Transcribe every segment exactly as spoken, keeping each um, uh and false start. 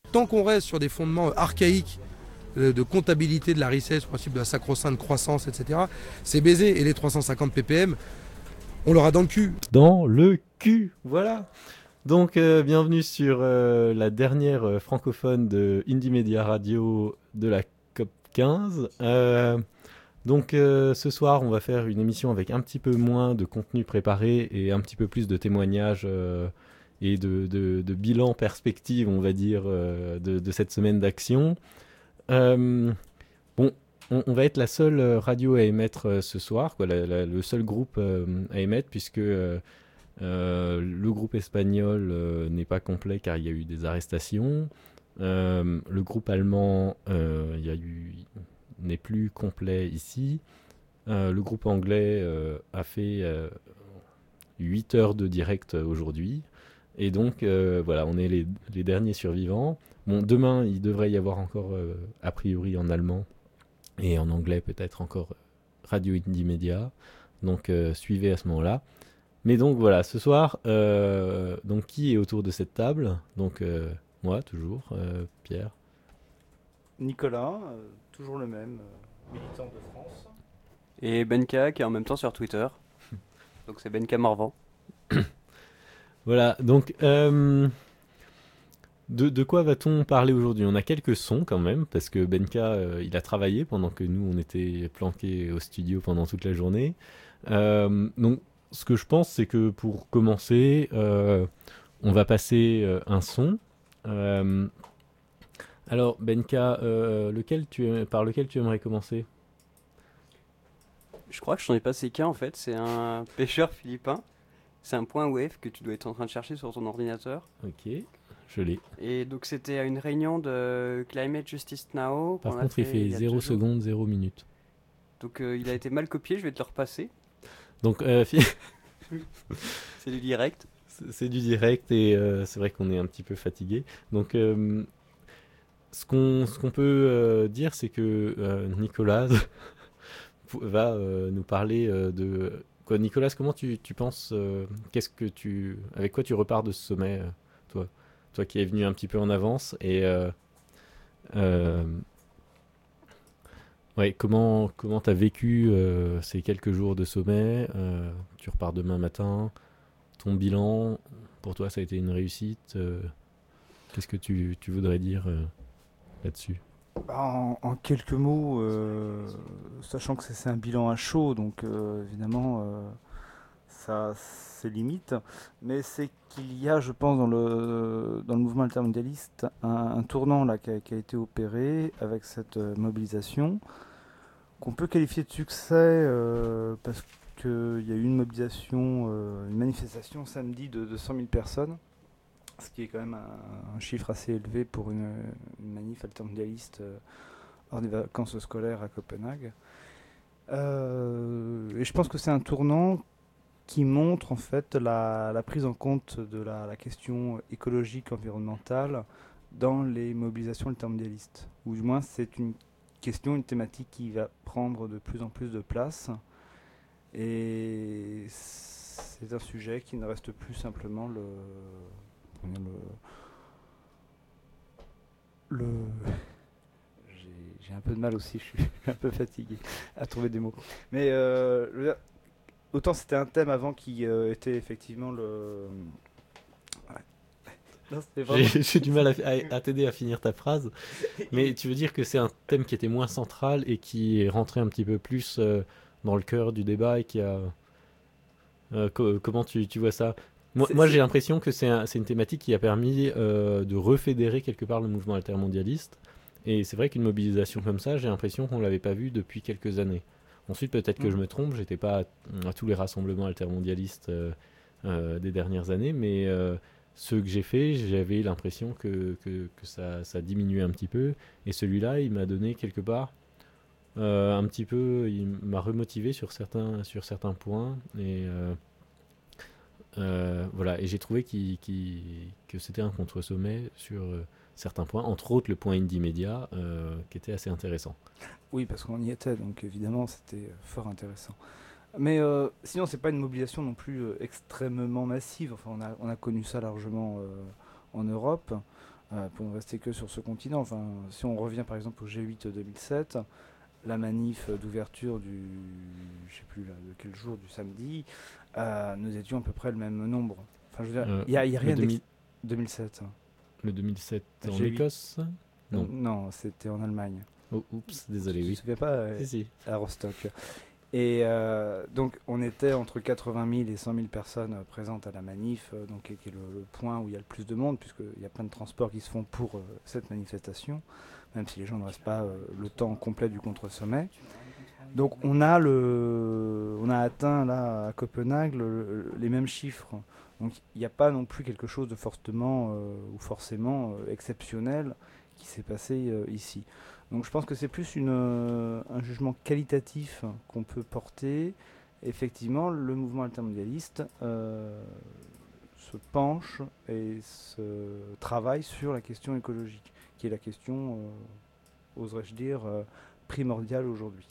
tant qu'on reste sur des fondements archaïques de comptabilité de la richesse, le principe de la sacro-sainte croissance, et cetera, c'est baisé. Et les trois cent cinquante ppm, on l'aura dans le cul. Dans le cul, voilà. Donc, euh, bienvenue sur euh, la dernière euh, francophone de Indie Media Radio de la COP quinze. Euh, donc, euh, ce soir, on va faire une émission avec un petit peu moins de contenu préparé et un petit peu plus de témoignages euh, et de, de, de bilan perspective, on va dire, euh, de, de cette semaine d'action. Euh, bon, on, on va être la seule radio à émettre euh, ce soir, quoi, la, la, le seul groupe euh, à émettre, puisque... Euh, Euh, le groupe espagnol euh, n'est pas complet car il y a eu des arrestations. Euh, le groupe allemand euh, il y a eu, n'est plus complet ici. Euh, le groupe anglais euh, a fait euh, huit heures de direct aujourd'hui. Et donc, euh, voilà, on est les, les derniers survivants. Bon, demain, il devrait y avoir encore, euh, a priori, en allemand et en anglais, peut-être encore Radio Indie Media. Donc, euh, suivez à ce moment-là. Mais donc voilà, ce soir, euh, donc qui est autour de cette table? Donc euh, moi, toujours, euh, Pierre. Nicolas, euh, toujours le même, euh, militant de France. Et Benka qui est en même temps sur Twitter. Donc c'est Benka Morvan. Voilà, donc euh, de, de quoi va-t-on parler aujourd'hui? On a quelques sons quand même, parce que Benka, euh, il a travaillé pendant que nous, on était planqués au studio pendant toute la journée. Euh, donc ce que je pense, c'est que pour commencer, euh, on va passer euh, un son. Euh, alors, Benka, euh, lequel tu, par lequel tu aimerais commencer? Je crois que je n'en ai passé qu'un en fait. C'est un pêcheur philippin. C'est un point wave que tu dois être en train de chercher sur ton ordinateur. Ok, je l'ai. Et donc c'était à une réunion de Climate Justice Now. Par qu'on a contre, il fait il y a zéro deux jours. secondes, zéro minutes. Donc euh, il a été mal copié, je vais te le repasser. Donc, euh, C'est du direct. c'est c'est du direct et euh, c'est vrai qu'on est un petit peu fatigué. Donc, euh, ce qu'on ce qu'on peut euh, dire, c'est que euh, Nicolas va euh, nous parler euh, de... Quoi, Nicolas, comment tu, tu penses euh, qu'est-ce que tu, avec quoi tu repars de ce sommet, euh, toi, toi qui es venu un petit peu en avance et euh, euh, ouais, comment comment t'as vécu euh, ces quelques jours de sommet? Euh, tu repars demain matin. Ton bilan, pour toi, ça a été une réussite. euh, Qu'est-ce que tu, tu voudrais dire euh, là-dessus? En, en quelques mots, euh, sachant que c'est c'est un bilan à chaud, donc euh, évidemment, euh, ça c'est limite, mais c'est qu'il y a, je pense, dans le, dans le mouvement altermondialiste, un, un tournant là, qui, a, qui a été opéré avec cette euh, mobilisation, qu'on peut qualifier de succès, euh, parce qu'il y a eu une mobilisation, euh, une manifestation samedi de, de cent mille personnes, ce qui est quand même un, un chiffre assez élevé pour une, une manif altermondialiste euh, hors des vacances scolaires à Copenhague. Euh, et je pense que c'est un tournant qui montre en fait la, la prise en compte de la, la question écologique, environnementale dans les mobilisations altermondialistes. Ou du moins c'est une question, une thématique qui va prendre de plus en plus de place. Et c'est un sujet qui ne reste plus simplement le... le, le j'ai, j'ai un peu de mal aussi, je suis un peu fatigué à trouver des mots. Mais euh, le, autant c'était un thème avant qui euh, était effectivement le... Ouais. Non, c'était vraiment... J'ai j'ai du mal à, à- à t'aider à finir ta phrase, mais tu veux dire que c'est un thème qui était moins central et qui est rentré un petit peu plus euh, dans le cœur du débat et qui a... euh, co- comment tu, tu vois ça? Moi, C'est- moi c'est- j'ai l'impression que c'est un- c'est une thématique qui a permis euh, de refédérer quelque part le mouvement altermondialiste. Et c'est vrai qu'une mobilisation comme ça, j'ai l'impression qu'on ne l'avait pas vue depuis quelques années. Ensuite, peut-être que Mm. je me trompe, j'étais pas à, à tous les rassemblements altermondialistes euh, euh, des dernières années, mais euh, ceux que j'ai faits, j'avais l'impression que, que, que ça, ça diminuait un petit peu. Et celui-là, il m'a donné quelque part euh, un petit peu, il m'a remotivé sur certains, sur certains points. Et euh, euh, voilà, et j'ai trouvé qu'il- qu'il- que c'était un contre-sommet sur euh, certains points, entre autres le point Indie Media, euh, qui était assez intéressant. Oui, parce qu'on y était, donc évidemment c'était fort intéressant. Mais euh, sinon, c'est pas une mobilisation non plus euh, extrêmement massive. Enfin, on a, on a connu ça largement euh, en Europe. euh, pour ne rester que sur ce continent. Enfin, si on revient par exemple au G huit deux mille sept, la manif d'ouverture du, je sais plus là, de quel jour, du samedi, euh, nous étions à peu près le même nombre. Enfin, je veux dire, il Euh, n'y a, y a le rien deux mille d'ex- deux mille sept. Le deux mille sept en J'ai eu- Écosse? Non. Non, c'était en Allemagne. Oh, oups, désolé, Tu te oui. souviens pas euh, Si, si. à Rostock. Et euh, donc, on était entre quatre-vingt mille et cent mille personnes euh, présentes à la manif, euh, donc, qui est le, le point où il y a le plus de monde, puisqu'il y a plein de transports qui se font pour euh, cette manifestation, même si les gens ne restent pas euh, le temps complet du contre-sommet. Donc, on a, le, on a atteint là à Copenhague le- le- les mêmes chiffres. Donc, il n'y a pas non plus quelque chose de fortement euh, ou forcément euh, exceptionnel qui s'est passé euh, ici. Donc je pense que c'est plus une, euh, un jugement qualitatif qu'on peut porter. Effectivement, le mouvement altermondialiste euh, se penche et se travaille sur la question écologique, qui est la question, euh, oserais-je dire, euh, primordiale aujourd'hui.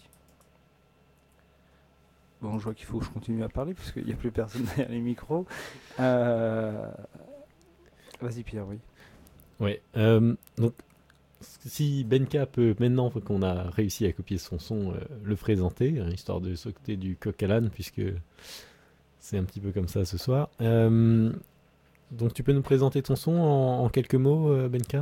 Bon, je vois qu'il faut que je continue à parler, puisqu'il n'y a plus personne derrière les micros. Euh, Vas-y Pierre, oui. Ouais. euh, donc, si Benka peut, maintenant qu'on a réussi à copier son son, euh, le présenter, hein, histoire de sauter du coq à l'âne, puisque c'est un petit peu comme ça ce soir. Euh, donc, tu peux nous présenter ton son en, en quelques mots, euh, Benka?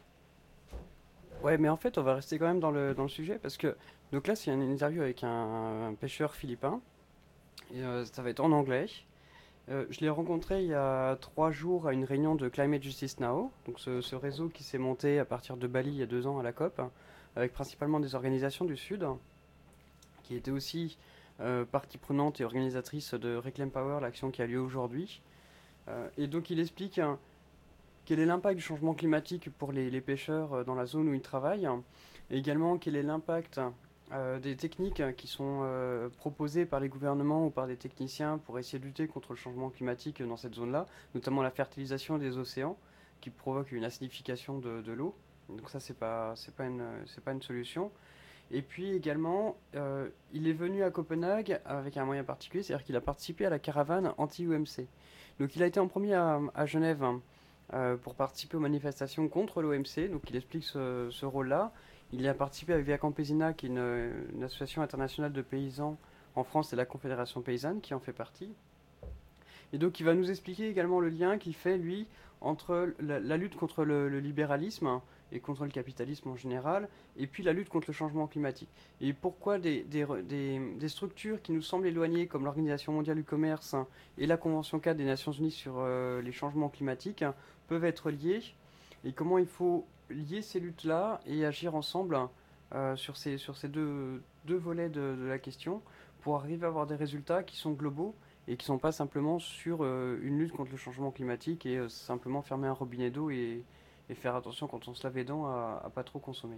Ouais, mais en fait, on va rester quand même dans le, dans le sujet parce que donc là, c'est une interview avec un, un pêcheur philippin et euh, ça va être en anglais. Euh, je l'ai rencontré il y a trois jours à une réunion de Climate Justice Now, donc ce, ce réseau qui s'est monté à partir de Bali il y a deux ans à la COP, avec principalement des organisations du Sud, qui étaient aussi euh, partie prenante et organisatrice de Reclaim Power, l'action qui a lieu aujourd'hui. Euh, et donc il explique hein, quel est l'impact du changement climatique pour les, les pêcheurs euh, dans la zone où ils travaillent, et également quel est l'impact euh, des techniques qui sont euh, proposées par les gouvernements ou par des techniciens pour essayer de lutter contre le changement climatique dans cette zone-là, notamment la fertilisation des océans qui provoque une acidification de, de l'eau. Donc ça, c'est pas, c'est pas une, c'est pas une solution. Et puis également, euh, il est venu à Copenhague avec un moyen particulier, c'est-à-dire qu'il a participé à la caravane anti-U M C. Donc il a été en premier à, à Genève hein, euh, pour participer aux manifestations contre l'O M C, donc il explique ce, ce rôle-là. Il y a participé avec Via Campesina, qui est une, une association internationale de paysans en France, et la Confédération paysanne qui en fait partie. Et donc il va nous expliquer également le lien qu'il fait, lui, entre la, la lutte contre le, le libéralisme et contre le capitalisme en général, et puis la lutte contre le changement climatique. Et pourquoi des, des, des, des structures qui nous semblent éloignées, comme l'Organisation mondiale du commerce hein, et la Convention cadre des Nations unies sur euh, les changements climatiques, hein, peuvent être liées, et comment il faut lier ces luttes-là et agir ensemble euh, sur ces, sur ces deux, deux volets de, de la question, pour arriver à avoir des résultats qui sont globaux, et qui ne sont pas simplement sur euh, une lutte contre le changement climatique et euh, simplement fermer un robinet d'eau et, et faire attention quand on se lave les dents à, à pas trop consommer.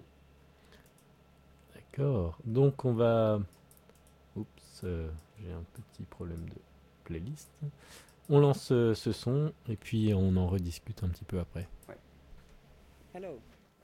D'accord. Donc, on va... Oups, euh, j'ai un petit problème de playlist. On lance euh, ce son et puis on en rediscute un petit peu après. Ouais. Hello.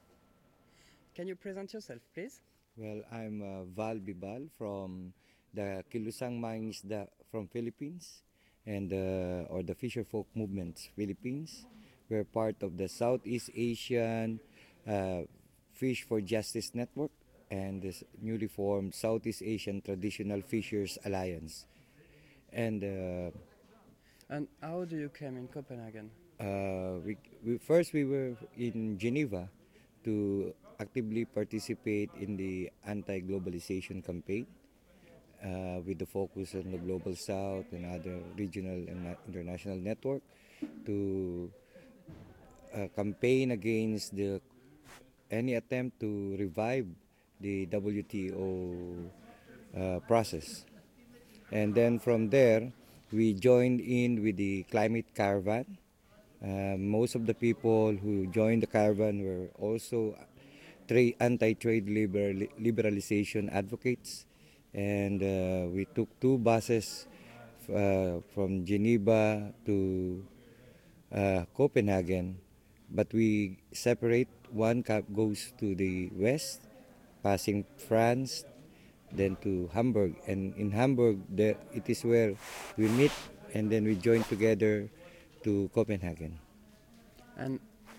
Can you present yourself, please? Well, I'm uh, Val Bibal from the Kilusang Mines the, from Philippines and uh, or the Fisher Folk Movement Philippines. We're part of the Southeast Asian uh, Fish for Justice Network and this newly formed Southeast Asian Traditional Fishers Alliance. And uh, And how do you come in Copenhagen? uh, we, we first we were in Geneva to actively participate in the anti-globalization campaign uh, with the focus on the Global South and other regional and international network to uh, campaign against the any attempt to revive the W T O uh, process. And then from there, we joined in with the climate caravan. Uh, most of the people who joined the caravan were also tra- anti-trade liberal- liberalization advocates, and uh, we took two buses uh, from Geneva to uh, Copenhagen, but we separate. One cab goes to the west, passing France, then to Hamburg, and in Hamburg there, it is where we meet, and then we join together to Copenhagen. And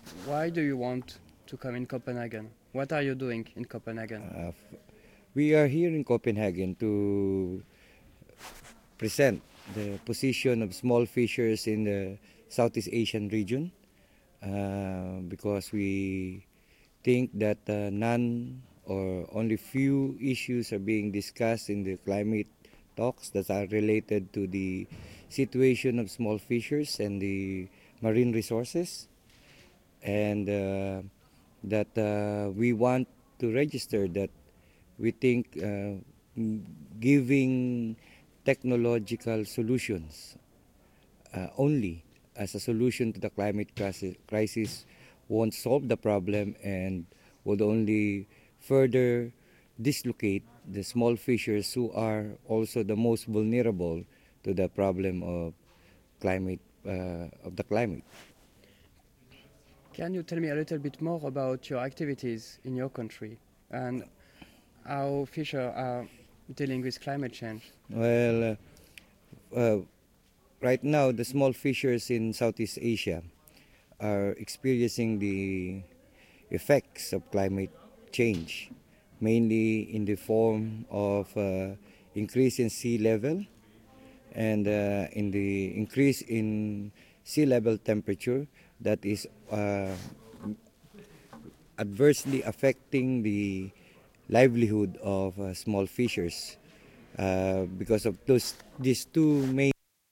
why do you want to come in Copenhagen? What are you doing in Copenhagen? Uh, f- we are here in Copenhagen to present the position of small fishers in the Southeast Asian region uh, because we think that uh, none or only few issues are being discussed in the climate talks that are related to the situation of small fishers and the marine resources, and uh, that uh, we want to register that we think uh, giving technological solutions uh, only as a solution to the climate crisis, crisis won't solve the problem and would only further dislocate the small fishers who are also the most vulnerable to the problem of climate uh, of the climate. Can you tell me a little bit more about your activities in your country and how fishers are dealing with climate change? Well, uh, uh, right now the small fishers in Southeast Asia are experiencing the effects of climate change, mainly in the form of uh, increase in sea level and uh, in the increase in sea level temperature that is uh, adversely affecting the livelihood of uh, small fishers uh, because of those these two main.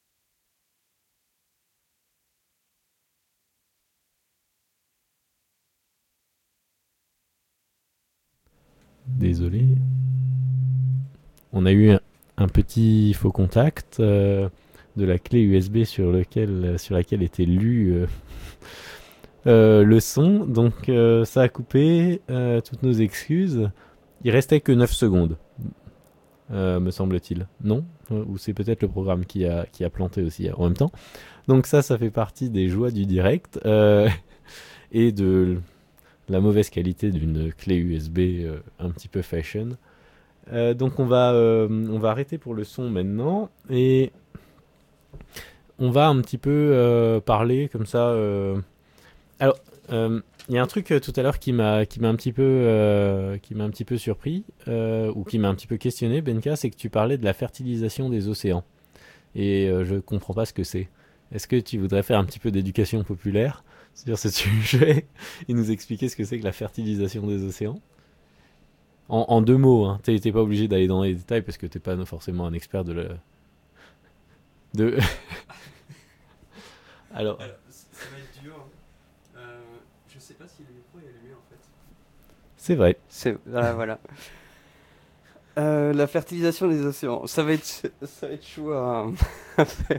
Désolé. On a eu un, un petit faux contact euh, de la clé U S B sur, lequel, sur laquelle était lu euh, euh, le son. Donc euh, ça a coupé. Euh, toutes nos excuses. Il restait que neuf secondes, euh, me semble-t-il. Non euh, Ou c'est peut-être le programme qui a, qui a planté aussi en même temps. Donc ça, ça fait partie des joies du direct euh, et de la mauvaise qualité d'une clé U S B euh, un petit peu fashion. Euh, donc on va, euh, on va arrêter pour le son maintenant et on va un petit peu euh, parler comme ça. Euh... Alors, il euh, y a un truc euh, tout à l'heure qui m'a, qui m'a un petit peu, euh, qui m'a un petit peu surpris euh, ou qui m'a un petit peu questionné, Benka, c'est que tu parlais de la fertilisation des océans et euh, je comprends pas ce que c'est. Est-ce que tu voudrais faire un petit peu d'éducation populaire sur ce sujet et nous expliquer ce que c'est que la fertilisation des océans? En, en deux mots, hein. T'es, t'es pas obligé d'aller dans les détails parce que t'es pas forcément un expert de la... De... Alors... Alors, ça va être dur. Euh, je sais pas si le micro est allumé en fait. C'est vrai. C'est, voilà, voilà. Euh, la fertilisation des océans, ça va être, ça va être chaud à, à faire.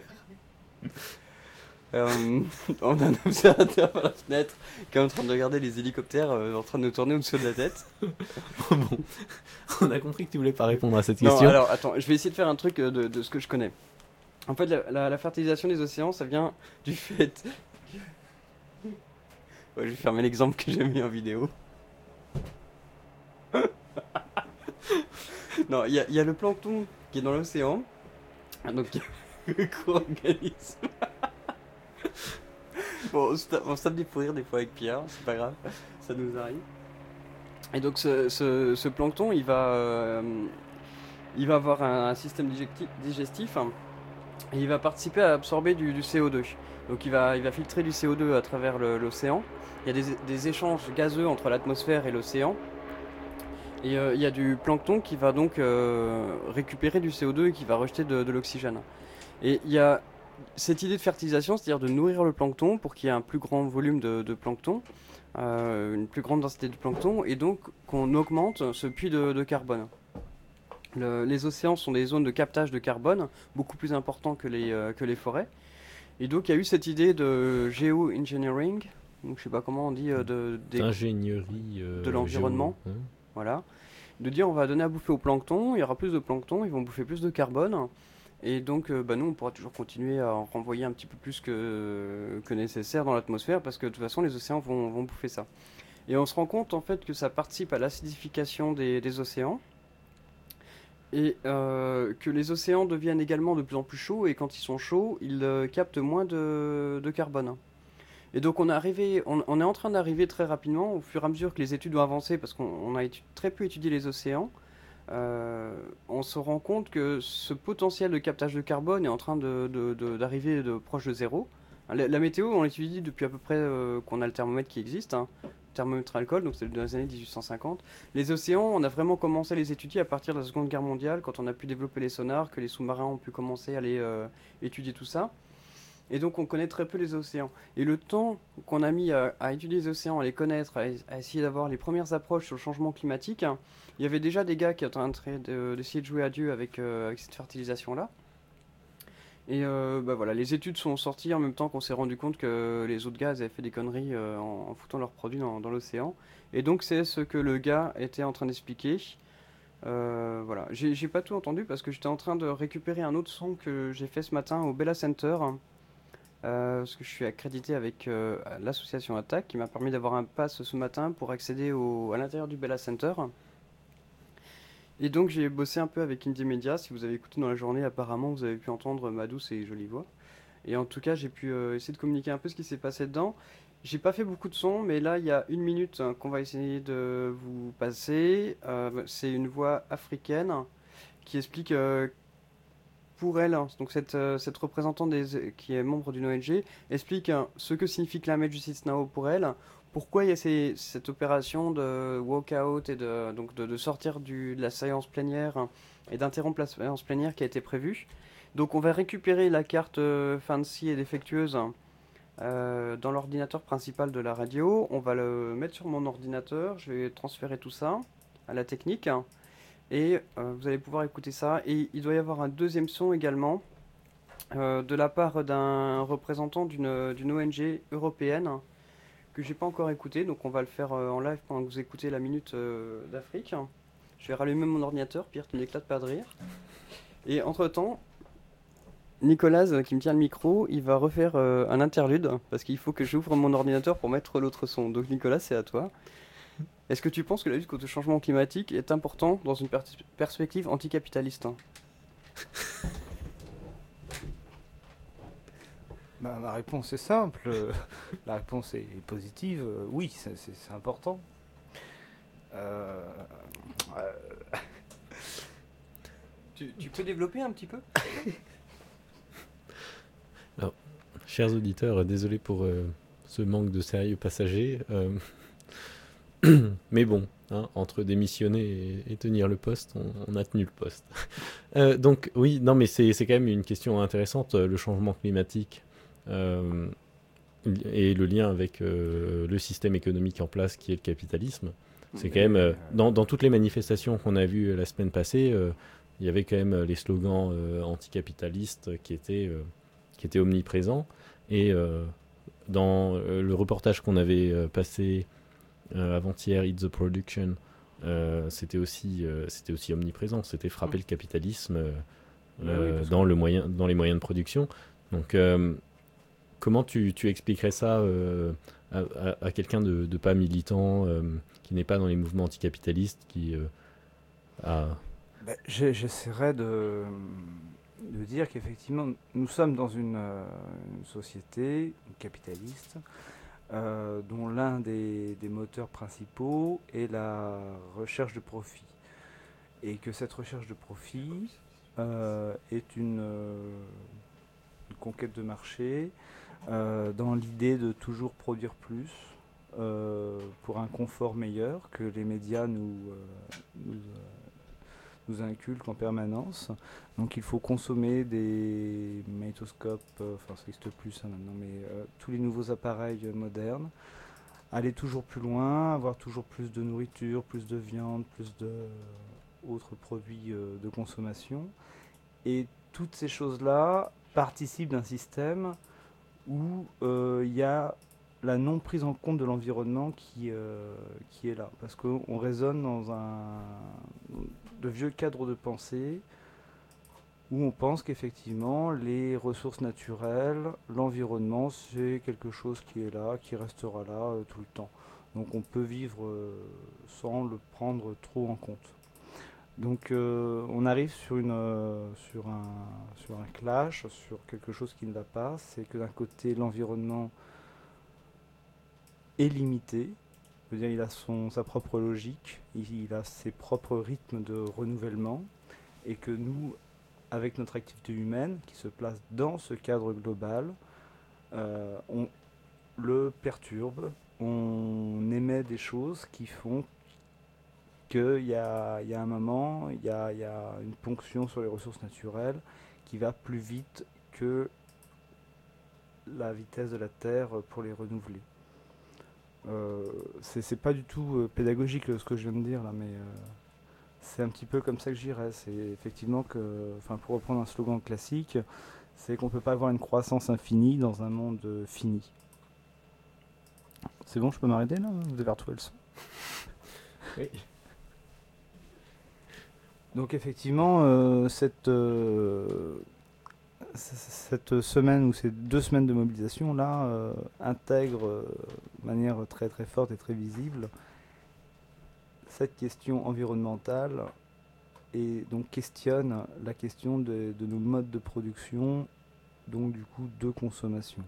Euh, on a un observateur par la fenêtre qui est en train de regarder les hélicoptères euh, en train de nous tourner au-dessus de la tête. Bon, on a compris que tu voulais pas répondre à cette Non, question. alors attends, je vais essayer de faire un truc euh, de, de ce que je connais. En fait, la, la, la fertilisation des océans, ça vient du fait... Ouais, je vais fermer l'exemple que j'ai mis en vidéo. Non, il y, y a le plancton qui est dans l'océan. Donc, il y a le micro-organisme. Bon, on se tape, on se tape des fous rires des fois avec Pierre, c'est pas grave, ça nous arrive. Et donc ce, ce, ce plancton, il va, euh, il va avoir un, un système digestif, digestif hein, et il va participer à absorber du, du C O deux. Donc il va, il va filtrer du C O deux à travers le, l'océan. Il y a des, des échanges gazeux entre l'atmosphère et l'océan. Et euh, il y a du plancton qui va donc euh, récupérer du C O deux et qui va rejeter de, de l'oxygène. Et il y a cette idée de fertilisation, c'est-à-dire de nourrir le plancton pour qu'il y ait un plus grand volume de, de plancton, euh, une plus grande densité de plancton, et donc qu'on augmente ce puits de, de carbone. Le, les océans sont des zones de captage de carbone, beaucoup plus importants que les, euh, que les forêts. Et donc il y a eu cette idée de géo-engineering, donc je sais pas comment on dit, euh, de, des, d'ingénierie euh, de l'environnement. géo, hein. Voilà. De dire on va donner à bouffer au plancton, il y aura plus de plancton, ils vont bouffer plus de carbone. Et donc, euh, bah nous, on pourra toujours continuer à en renvoyer un petit peu plus que, que nécessaire dans l'atmosphère, parce que de toute façon, les océans vont, vont bouffer ça. Et on se rend compte, en fait, que ça participe à l'acidification des, des océans, et euh, que les océans deviennent également de plus en plus chauds, et quand ils sont chauds, ils euh, captent moins de, de carbone. Et donc on est, arrivé, on, on est en train d'arriver très rapidement, au fur et à mesure que les études ont avancé, parce qu'on on a étu- très peu étudié les océans, euh, on se rend compte que ce potentiel de captage de carbone est en train de, de- de- d'arriver de proche de zéro. La, la météo, on l'étudie depuis à peu près euh, qu'on a le thermomètre qui existe, hein, thermomètre alcool, donc c'est dans les années dix-huit cent cinquante. Les océans, on a vraiment commencé à les étudier à partir de la Seconde Guerre mondiale, quand on a pu développer les sonars, que les sous-marins ont pu commencer à aller euh, étudier tout ça. Et donc on connaît très peu les océans. Et le temps qu'on a mis à, à étudier les océans, à les connaître, à, à essayer d'avoir les premières approches sur le changement climatique, hein, il y avait déjà des gars qui étaient en train de- d'essayer de jouer à Dieu avec, euh, avec cette fertilisation-là. Et euh, bah voilà, les études sont sorties en même temps qu'on s'est rendu compte que les autres gars avaient fait des conneries euh, en, en foutant leurs produits dans, dans l'océan. Et donc c'est ce que le gars était en train d'expliquer. Euh, voilà, j'ai j'ai pas tout entendu parce que j'étais en train de récupérer un autre son que j'ai fait ce matin au Bella Center. Euh, parce que je suis accrédité avec euh, l'association Attac qui m'a permis d'avoir un pass ce matin pour accéder au, à l'intérieur du Bella Center. Et donc j'ai bossé un peu avec Indie Media. Si vous avez écouté dans la journée, apparemment vous avez pu entendre ma douce et jolie voix. Et en tout cas, j'ai pu euh, essayer de communiquer un peu ce qui s'est passé dedans. J'ai pas fait beaucoup de sons, mais là il y a une minute hein, qu'on va essayer de vous passer. Euh, c'est une voix africaine qui explique euh, pour elle, hein, donc cette, euh, cette représentante des- qui est membre d'une O N G, explique hein, ce que signifie Climate Justice Now pour elle, pourquoi il y a ces- cette opération de walk-out et de, donc de, de sortir du, de la séance plénière hein, et d'interrompre la séance plénière qui a été prévue. Donc on va récupérer la carte euh, fancy et défectueuse hein, euh, dans l'ordinateur principal de la radio. On va le mettre sur mon ordinateur, je vais transférer tout ça à la technique. Et euh, vous allez pouvoir écouter ça. Et il doit y avoir un deuxième son également euh, de la part d'un représentant d'une d'une O N G européenne que j'ai pas encore écouté. Donc on va le faire euh, en live pendant que vous écoutez la minute euh, d'Afrique. Je vais rallumer mon ordinateur. Pierre, tu n'éclates pas de rire. Et entre-temps, Nicolas euh, qui me tient le micro, il va refaire euh, un interlude parce qu'il faut que j'ouvre mon ordinateur pour mettre l'autre son. Donc Nicolas, c'est à toi. Est-ce que tu penses que la lutte contre le changement climatique est importante dans une pers- perspective anticapitaliste hein? Bah, ma réponse est simple. La réponse est positive. Euh, Oui, c'est c'est- c'est important. Euh, euh, Tu, tu peux développer un petit peu? Chers auditeurs, euh, désolé pour euh, ce manque de sérieux passager. euh, Mais bon, hein, entre démissionner et, et tenir le poste, on, on a tenu le poste. Euh, donc oui, non mais c'est c'est quand même une question intéressante, euh, le changement climatique euh, et le lien avec euh, le système économique en place qui est le capitalisme. C'est quand même, euh, dans, dans toutes les manifestations qu'on a vues la semaine passée, euh, il y avait quand même les slogans euh, anticapitalistes qui étaient, euh, qui étaient omniprésents. Et euh, dans euh, le reportage qu'on avait euh, passé euh, avant-hier, It's the Production, euh, c'était aussi, euh, c'était aussi omniprésent. C'était frapper le capitalisme euh, Bah oui, euh, parce dans, que- le moyen, dans les moyens de production. Donc, euh, comment tu, tu expliquerais ça euh, à, à- à quelqu'un de, de pas militant, euh, qui n'est pas dans les mouvements anticapitalistes, qui euh, a... bah, j'ai- j'essaierai de, de dire qu'effectivement, nous sommes dans une, euh, une société capitaliste euh, dont l'un des, des moteurs principaux est la recherche de profit. Et que cette recherche de profit euh, est une, euh, une conquête de marché euh, dans l'idée de toujours produire plus euh, pour un confort meilleur que les médias nous, euh, nous, euh, nous inculquent en permanence. Donc il faut consommer des magnétoscopes, euh, enfin ça n'existe plus ça maintenant, mais euh, tous les nouveaux appareils euh, modernes, aller toujours plus loin, avoir toujours plus de nourriture, plus de viande, plus de autres produits euh, de consommation. Et toutes ces choses-là participent d'un système où euh, il y a la non prise en compte de l'environnement qui, euh, qui est là. Parce qu'on raisonne dans un de vieux cadres de pensée où on pense qu'effectivement les ressources naturelles, l'environnement, c'est quelque chose qui est là, qui restera là euh, tout le temps. Donc on peut vivre euh, sans le prendre trop en compte. Donc euh, on arrive sur, une, euh, sur, un, sur un clash, sur quelque chose qui ne va pas. C'est que d'un côté l'environnement est limité. Je veux dire, il a son, sa propre logique, il, il a ses propres rythmes de renouvellement, et que nous, avec notre activité humaine, qui se place dans ce cadre global, euh, on le perturbe, on émet des choses qui font qu'il y a, il y a un moment, il y a, il y a une ponction sur les ressources naturelles qui va plus vite que la vitesse de la Terre pour les renouveler. Euh, c'est, c'est pas du tout euh, pédagogique euh, ce que je viens de dire là, mais euh, c'est un petit peu comme ça que j'irais. C'est effectivement que, enfin, pour reprendre un slogan classique, c'est qu'on peut pas avoir une croissance infinie dans un monde euh, fini. C'est bon, je peux m'arrêter là? Vous avez retrouvé le son? Oui. Donc effectivement, euh, cette, euh, cette semaine ou ces deux semaines de mobilisation là euh, intègrent euh, de manière très très forte et très visible cette question environnementale et donc questionne la question de, de nos modes de production, donc du coup de consommation.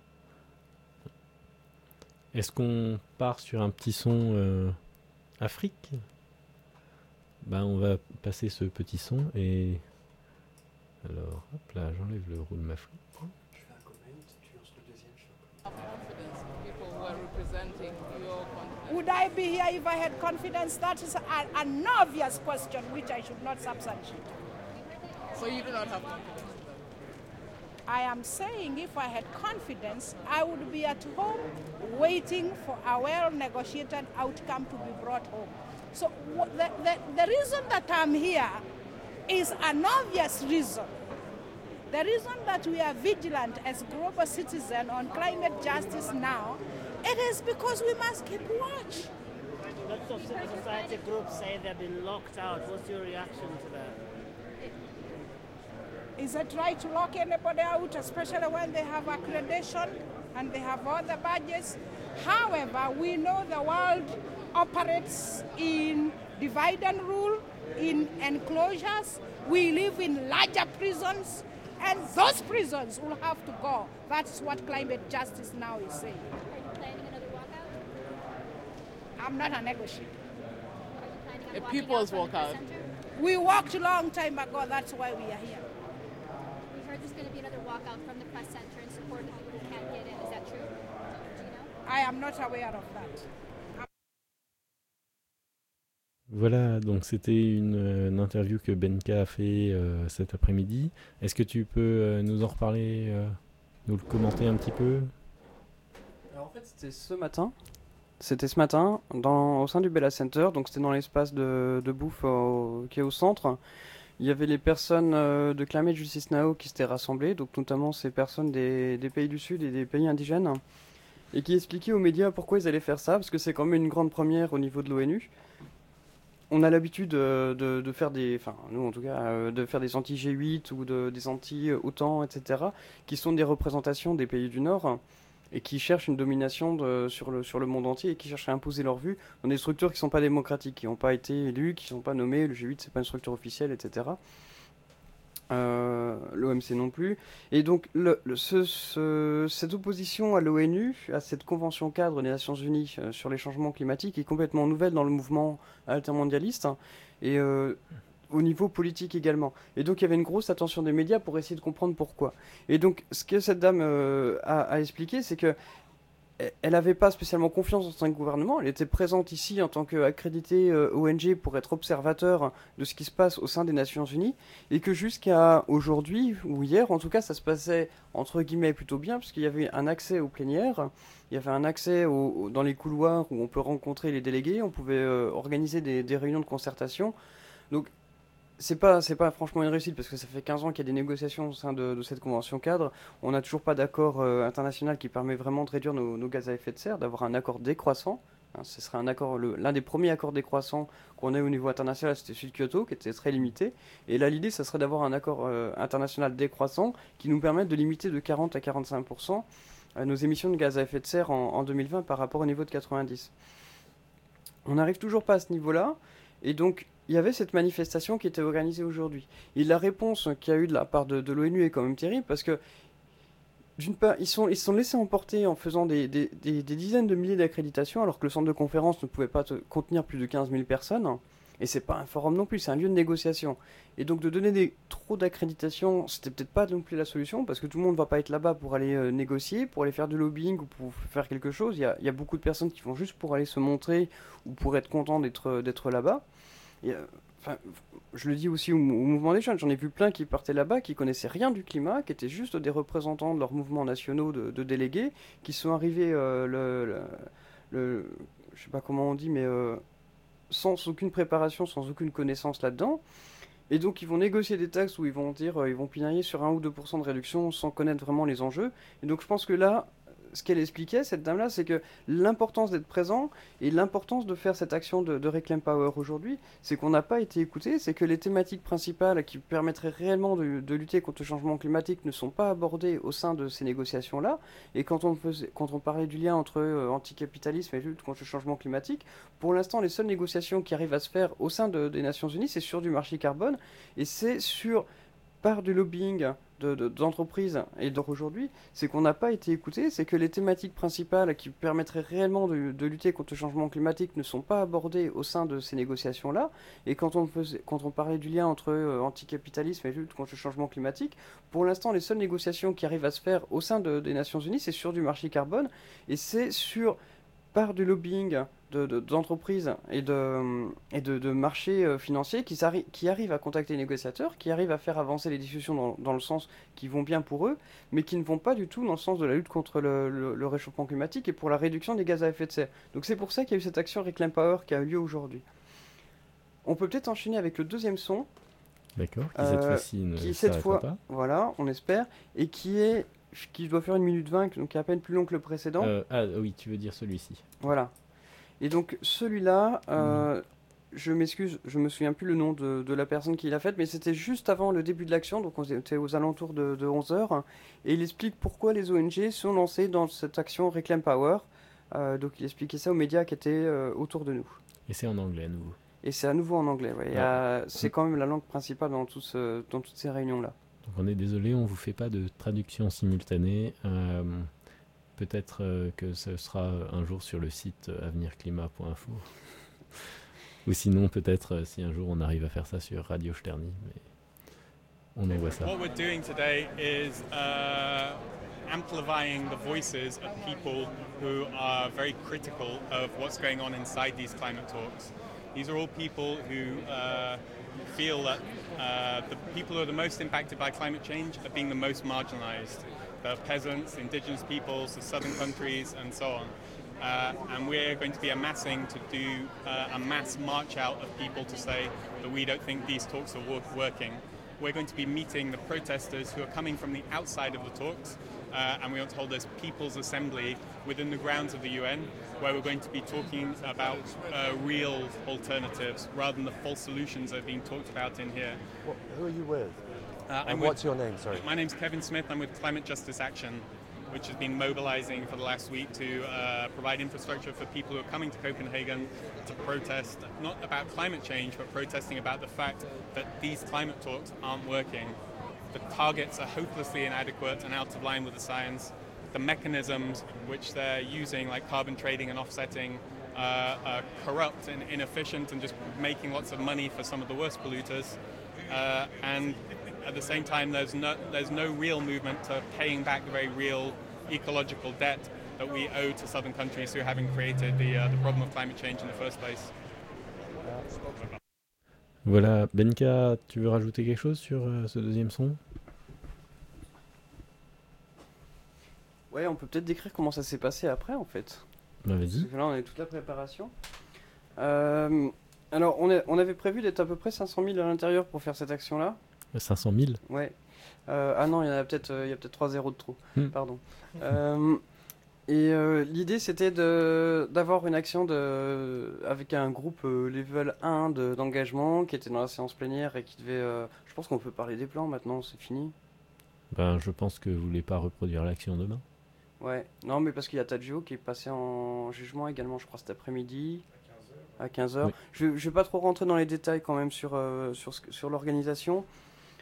Est-ce qu'on part sur un petit son euh, Afrique? Ben, on va passer ce petit son et... Alors, hop là, j'enlève le roue de ma flûte. Je fais un comment, tu lances le deuxième, je fais un comment. Confidence, people who are representing your continent. Would I be here if I had confidence? That is a, an obvious question which I should not substantiate. So you do not have confidence? I am saying if I had confidence, I would be at home waiting for a well-negotiated outcome to be brought home. So wh- the, the, the reason that I'm here is an obvious reason. The reason that we are vigilant as global citizens on climate justice now, it is because we must keep watch. Lots of civil society groups say they've been locked out. What's your reaction to that? Is it right to lock anybody out, especially when they have accreditation and they have all the badges? However, we know the world operates in divide and rule, in enclosures. We live in larger prisons, and those prisons will have to go. That's what climate justice now is saying. Are you planning another walkout? I'm not a negotiator. Are you planning on A walking people's out from the press walkout. center? We walked a long time ago, that's why we are here. We heard there's going to be another walkout from the press center in support of people who can't get in. Is that true? Do you know? I am not aware of that. Voilà, donc c'était une, une interview que Benka a fait euh, cet après-midi. Est-ce que tu peux euh, nous en reparler, euh, nous le commenter un petit peu? Alors en fait, c'était ce matin. C'était ce matin dans, au sein du Bella Center, donc c'était dans l'espace de, de bouffe au- qui est au centre. Il y avait les personnes euh, de Climate Justice Now qui s'étaient rassemblées, donc notamment ces personnes des, des pays du Sud et des pays indigènes, et qui expliquaient aux médias pourquoi ils allaient faire ça, parce que c'est quand même une grande première au niveau de l'ONU. On a l'habitude euh, de, de faire des, enfin nous en tout cas, euh, de faire des anti-G huit ou de, des anti-OTAN, et cetera, qui sont des représentations des pays du Nord et qui cherchent une domination de, sur, le, sur le monde entier et qui cherchent à imposer leur vue dans des structures qui ne sont pas démocratiques, qui n'ont pas été élues, qui ne sont pas nommées. Le G huit, c'est pas une structure officielle, et cetera. Euh, L'O M C non plus. Et donc, le, le- ce- ce- cette opposition à l'ONU, à cette convention cadre des Nations Unies euh, sur les changements climatiques, est complètement nouvelle dans le mouvement altermondialiste, hein, et euh, au niveau politique également. Et donc, il y avait une grosse attention des médias pour essayer de comprendre pourquoi. Et donc, ce que cette dame euh, a, a expliqué, c'est que elle n'avait pas spécialement confiance dans son gouvernement. Elle était présente ici en tant qu'accréditée euh, O N G pour être observateur de ce qui se passe au sein des Nations Unies, et que jusqu'à aujourd'hui, ou hier en tout cas, ça se passait entre guillemets plutôt bien, parce qu'il y avait un accès aux plénières, il y avait un accès au- au- dans les couloirs où on peut rencontrer les délégués, on pouvait euh, organiser des, des réunions de concertation. Donc c'est pas, c'est pas franchement une réussite, parce que ça fait quinze ans qu'il y a des négociations au sein de, de cette convention cadre. On n'a toujours pas d'accord euh, international qui permet vraiment de réduire nos, nos gaz à effet de serre, d'avoir un accord décroissant. Hein, ce serait un accord, le- l'un des premiers accords décroissants qu'on ait au niveau international, c'était celui de Kyoto, qui était très limité. Et là, l'idée, ça serait d'avoir un accord euh, international décroissant qui nous permette de limiter de quarante à quarante-cinq pour cent euh, nos émissions de gaz à effet de serre en, en deux mille vingt par rapport au niveau de quatre-vingt-dix. On n'arrive toujours pas à ce niveau-là. Et donc, il y avait cette manifestation qui était organisée aujourd'hui. Et la réponse qu'il y a eu de la part de, de l'ONU est quand même terrible, parce que d'une part, ils sont, ils se sont laissés emporter en faisant des, des, des, des dizaines de milliers d'accréditations, alors que le centre de conférence ne pouvait pas te- contenir plus de quinze mille personnes. Et c'est pas un forum non plus, c'est un lieu de négociation. Et donc de donner des, trop d'accréditations, c'était peut-être pas non plus la solution, parce que tout le monde va pas être là-bas pour aller euh, négocier, pour aller faire du lobbying ou pour faire quelque chose. Il y a, il y a beaucoup de personnes qui vont juste pour aller se montrer ou pour être contents d'être d'être là-bas. Et, euh, enfin, je le dis aussi au, au mouvement des jeunes, j'en ai vu plein qui partaient là-bas, qui connaissaient rien du climat, qui étaient juste des représentants de leurs mouvements nationaux de, de délégués, qui sont arrivés, euh, le, le, le- je sais pas comment on dit, mais euh, sans aucune préparation, sans aucune connaissance là-dedans. Et donc ils vont négocier des taxes où ils vont dire, euh, ils vont pinailler sur un ou deux pour cent de réduction sans connaître vraiment les enjeux. Et donc je pense que là, ce qu'elle expliquait, cette dame-là, c'est que l'importance d'être présent et l'importance de faire cette action de, de Reclaim Power aujourd'hui, c'est qu'on n'a pas été écouté, c'est que les thématiques principales qui permettraient réellement de, de lutter contre le changement climatique ne sont pas abordées au sein de ces négociations-là. Et quand on, faisait, quand on parlait du lien entre euh, anticapitalisme et lutte contre le changement climatique, pour l'instant, les seules négociations qui arrivent à se faire au sein de- des Nations Unies, c'est sur du marché carbone et c'est sur par du lobbying de- de- d'entreprises et d'or aujourd'hui, c'est qu'on n'a pas été écouté, c'est que les thématiques principales qui permettraient réellement de, de lutter contre le changement climatique ne sont pas abordées au sein de ces négociations-là. Et quand on, faisait, quand on parlait du lien entre euh, anticapitalisme et lutte contre le changement climatique, pour l'instant, les seules négociations qui arrivent à se faire au sein de- des Nations Unies, c'est sur du marché carbone et c'est sur par du lobbying de- de- d'entreprises et de, et de, de marchés euh, financiers qui, s'arri- qui arrivent à contacter les négociateurs, qui arrivent à faire avancer les discussions dans, dans le sens qui vont bien pour eux, mais qui ne vont pas du tout dans le sens de la lutte contre le, le- le réchauffement climatique et pour la réduction des gaz à effet de serre. Donc c'est pour ça qu'il y a eu cette action Reclaim Power qui a eu lieu aujourd'hui. On peut peut-être enchaîner avec le deuxième son. D'accord, qui cette Euh, fois-ci ne qui cette s'arrêtera fois, pas. voilà, on espère, et qui est qui doit faire une minute vingt, donc qui est à peine plus long que le précédent. Euh, ah oui, tu veux dire celui-ci. Voilà. Et donc celui-là, euh, je m'excuse, je me souviens plus le nom de, de la personne qui l'a fait, mais c'était juste avant le début de l'action, donc on était aux alentours de, de onze heures, et il explique pourquoi les O N G sont lancées dans cette action Reclaim Power. Euh, donc il expliquait ça aux médias qui étaient euh, autour de nous. Et c'est en anglais à nouveau. Et c'est à nouveau en anglais, ouais. Et, Ah. euh, c'est quand même la langue principale dans, tout ce- dans toutes ces réunions-là. Donc on est désolé, on vous fait pas de traduction simultanée. Euh, Peut-être euh, que ce sera un jour sur le site euh, avenir climat point info. Ou sinon, peut-être euh, si un jour on arrive à faire ça sur Radio Sterni. Mais on envoie ça. What we're doing today is uh, amplifying the voices of people who are very critical of what's going on inside these climate talks. These are all people who uh, feel that uh, the people who are the most impacted by climate change are being the most marginalized. The peasants, indigenous peoples, the southern countries, and so on. Uh, and we're going to be amassing to do uh, a mass march out of people to say that we don't think these talks are wo- working. We're going to be meeting the protesters who are coming from the outside of the talks, uh, and we want to hold this People's Assembly within the grounds of the U N, where we're going to be talking about uh, real alternatives rather than the false solutions that are being talked about in here. What, who are you with? Uh, and with- what's your name, sorry? My name's Kevin Smith. I'm with Climate Justice Action, which has been mobilizing for the last week to uh, provide infrastructure for people who are coming to Copenhagen to protest, not about climate change, but protesting about the fact that these climate talks aren't working. The targets are hopelessly inadequate and out of line with the science. The mechanisms which they're using, like carbon trading and offsetting, uh, are corrupt and inefficient and just making lots of money for some of the worst polluters. Uh, and at the same time, there's no, there's no real movement to paying back the very real ecological debt that we owe to southern countries who haven't created the, uh, the problem of climate change in the first place. Voilà, Benka, tu veux rajouter quelque chose sur euh, ce deuxième son? Ouais, on peut peut-être décrire comment ça s'est passé après, en fait. Bah vas-y. Parce que là, on a toute la préparation. Euh, alors, on, est- on avait prévu d'être à peu près cinq cent mille à l'intérieur pour faire cette action-là. cinq cent mille. Ouais. Euh, ah non, il y en a peut-être euh, il y a peut-être trois zéros de trop. Hmm. Pardon. Euh, et euh, l'idée, c'était de d'avoir une action de avec un groupe euh, level un de- d'engagement qui était dans la séance plénière et qui devait... euh, je pense qu'on peut parler des plans maintenant, c'est fini. Ben, je pense que vous voulez pas reproduire l'action demain. Ouais, non, mais parce qu'il y a Tadjo qui est passé en jugement également, je crois, cet après-midi, à quinze heures. Oui. Je, je vais pas trop rentrer dans les détails quand même sur, euh, sur, ce que- sur l'organisation.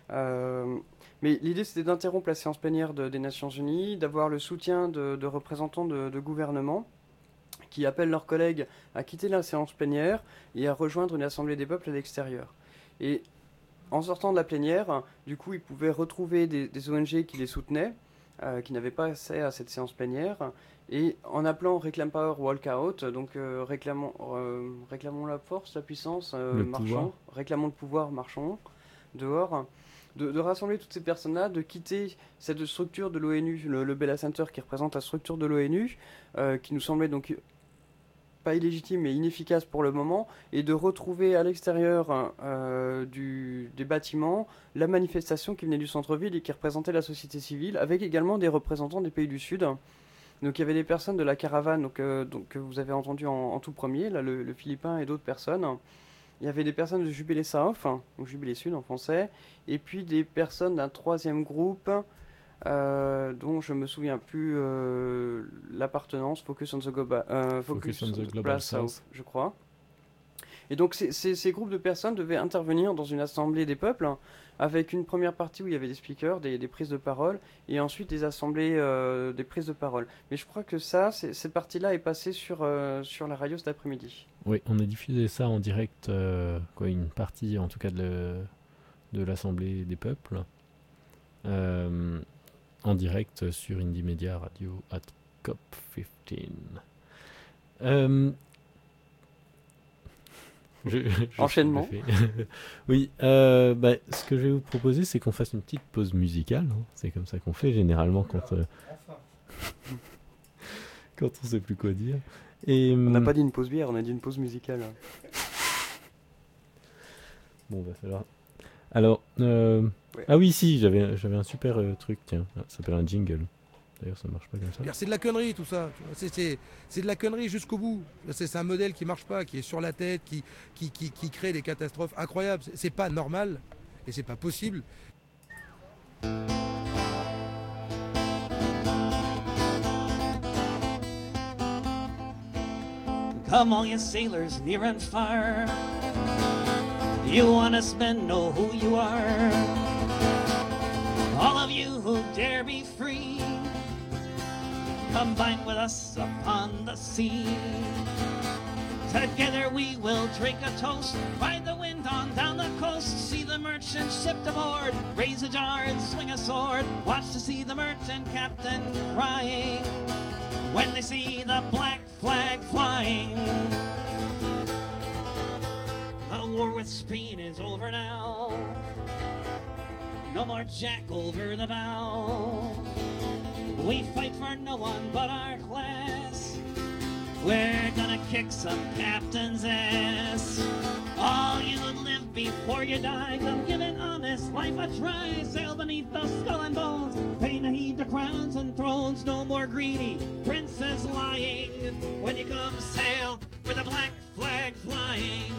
Euh, mais l'idée, c'était d'interrompre la séance plénière de, des Nations Unies, d'avoir le soutien de, de représentants de, de gouvernements qui appellent leurs collègues à quitter la séance plénière et à rejoindre une assemblée des peuples à l'extérieur. Et en sortant de la plénière, du coup, ils pouvaient retrouver des, des O N G qui les soutenaient, euh, qui n'avaient pas accès à cette séance plénière, et en appelant Reclaim Power Walkout, donc euh, réclamons, euh, réclamons la force, la puissance, euh, Le marchons, pouvoir. réclamons le pouvoir, marchons, dehors, de, de rassembler toutes ces personnes-là, de quitter cette structure de l'ONU, le, le Bella Center qui représente la structure de l'ONU, euh, qui nous semblait donc pas illégitime mais inefficace pour le moment, et de retrouver à l'extérieur euh, du, des bâtiments la manifestation qui venait du centre-ville et qui représentait la société civile, avec également des représentants des pays du Sud. Donc il y avait des personnes de la caravane donc, euh, donc, que vous avez entendu en, en tout premier, là, le, le Philippin et d'autres personnes. Il y avait des personnes de Jubilé South, ou Jubilé Sud en français, et puis des personnes d'un troisième groupe, Euh, dont je me souviens plus euh, l'appartenance, Focus on the, Goba, euh, Focus Focus on the on Global South, South. je crois. Et donc ces, ces, ces groupes de personnes devaient intervenir dans une assemblée des peuples, hein, avec une première partie où il y avait des speakers, des, des prises de parole, et ensuite des assemblées, euh, des prises de parole. Mais je crois que ça, cette partie-là est passée sur, euh, sur la radio cet après-midi. Oui, on a diffusé ça en direct, euh, quoi, une partie en tout cas de, le, de l'Assemblée des peuples. Euh, en direct sur Indie Media Radio at C O P quinze. Euh, je, je Enchaînement. Oui, euh, bah, ce que je vais vous proposer, c'est qu'on fasse une petite pause musicale. Hein. C'est comme ça qu'on fait généralement quand, euh, quand on sait plus quoi dire. Et, on n'a pas dit une pause bière, on a dit une pause musicale. Bon, va falloir. Alors, euh... ouais. Ah oui, si, j'avais, j'avais un super euh, truc, tiens, ça s'appelle un jingle. D'ailleurs, ça marche pas comme ça. C'est de la connerie tout ça, c'est, c'est, c'est de la connerie jusqu'au bout. C'est, c'est un modèle qui marche pas, qui est sur la tête, qui, qui, qui, qui crée des catastrophes incroyables. C'est, c'est pas normal et c'est pas possible. Come all you sailors near and far, you honest men know who you are. All of you who dare be free, combine with us upon the sea. Together we will drink a toast, ride the wind on down the coast, see the merchant shipped aboard, raise a jar and swing a sword, watch to see the merchant captain crying when they see the black flag flying. The war with Spain is over now, no more Jack over the bow. We fight for no one but our class, we're gonna kick some captain's ass. All you would live before you die, come give an honest life a try. Sail beneath the skull and bones, pay no heed to crowns and thrones. No more greedy princes lying when you come sail with a black flag flying.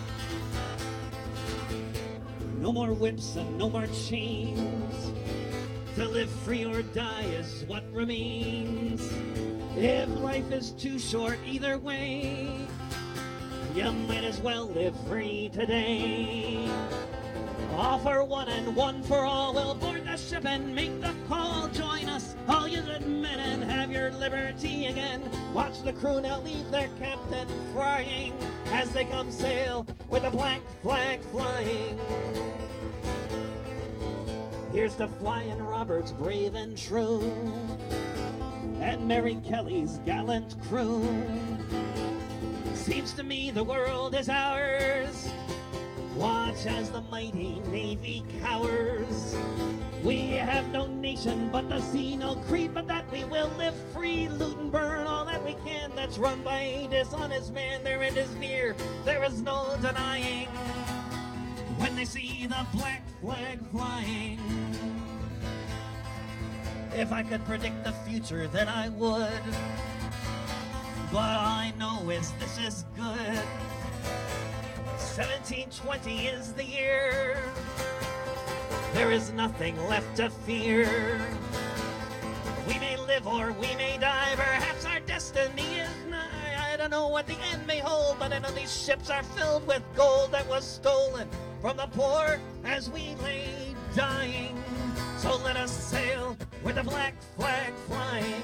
No more whips and no more chains, to live free or die is what remains. If life is too short either way, you might as well live free today. All for one and one for all, we'll board the ship and make the call. Join us, all you good men, and have your liberty again. Watch the crew now leave their captain crying as they come sail with the black flag flying. Here's to Flying Roberts, brave and true, and Mary Kelly's gallant crew. Seems to me the world is ours, watch as the mighty Navy cowers. We have no nation but the sea, no creed but that we will live free. Loot and burn all that we can that's run by a dishonest man. Their end is near, there is no denying when they see the black flag flying. If I could predict the future, then I would, but all I know is this is good. seventeen twenty is the year, there is nothing left to fear. We may live or we may die, perhaps our destiny is nigh. I don't know what the end may hold, but I know these ships are filled with gold that was stolen from the poor as we laid dying. So let us sail with the black flag flying.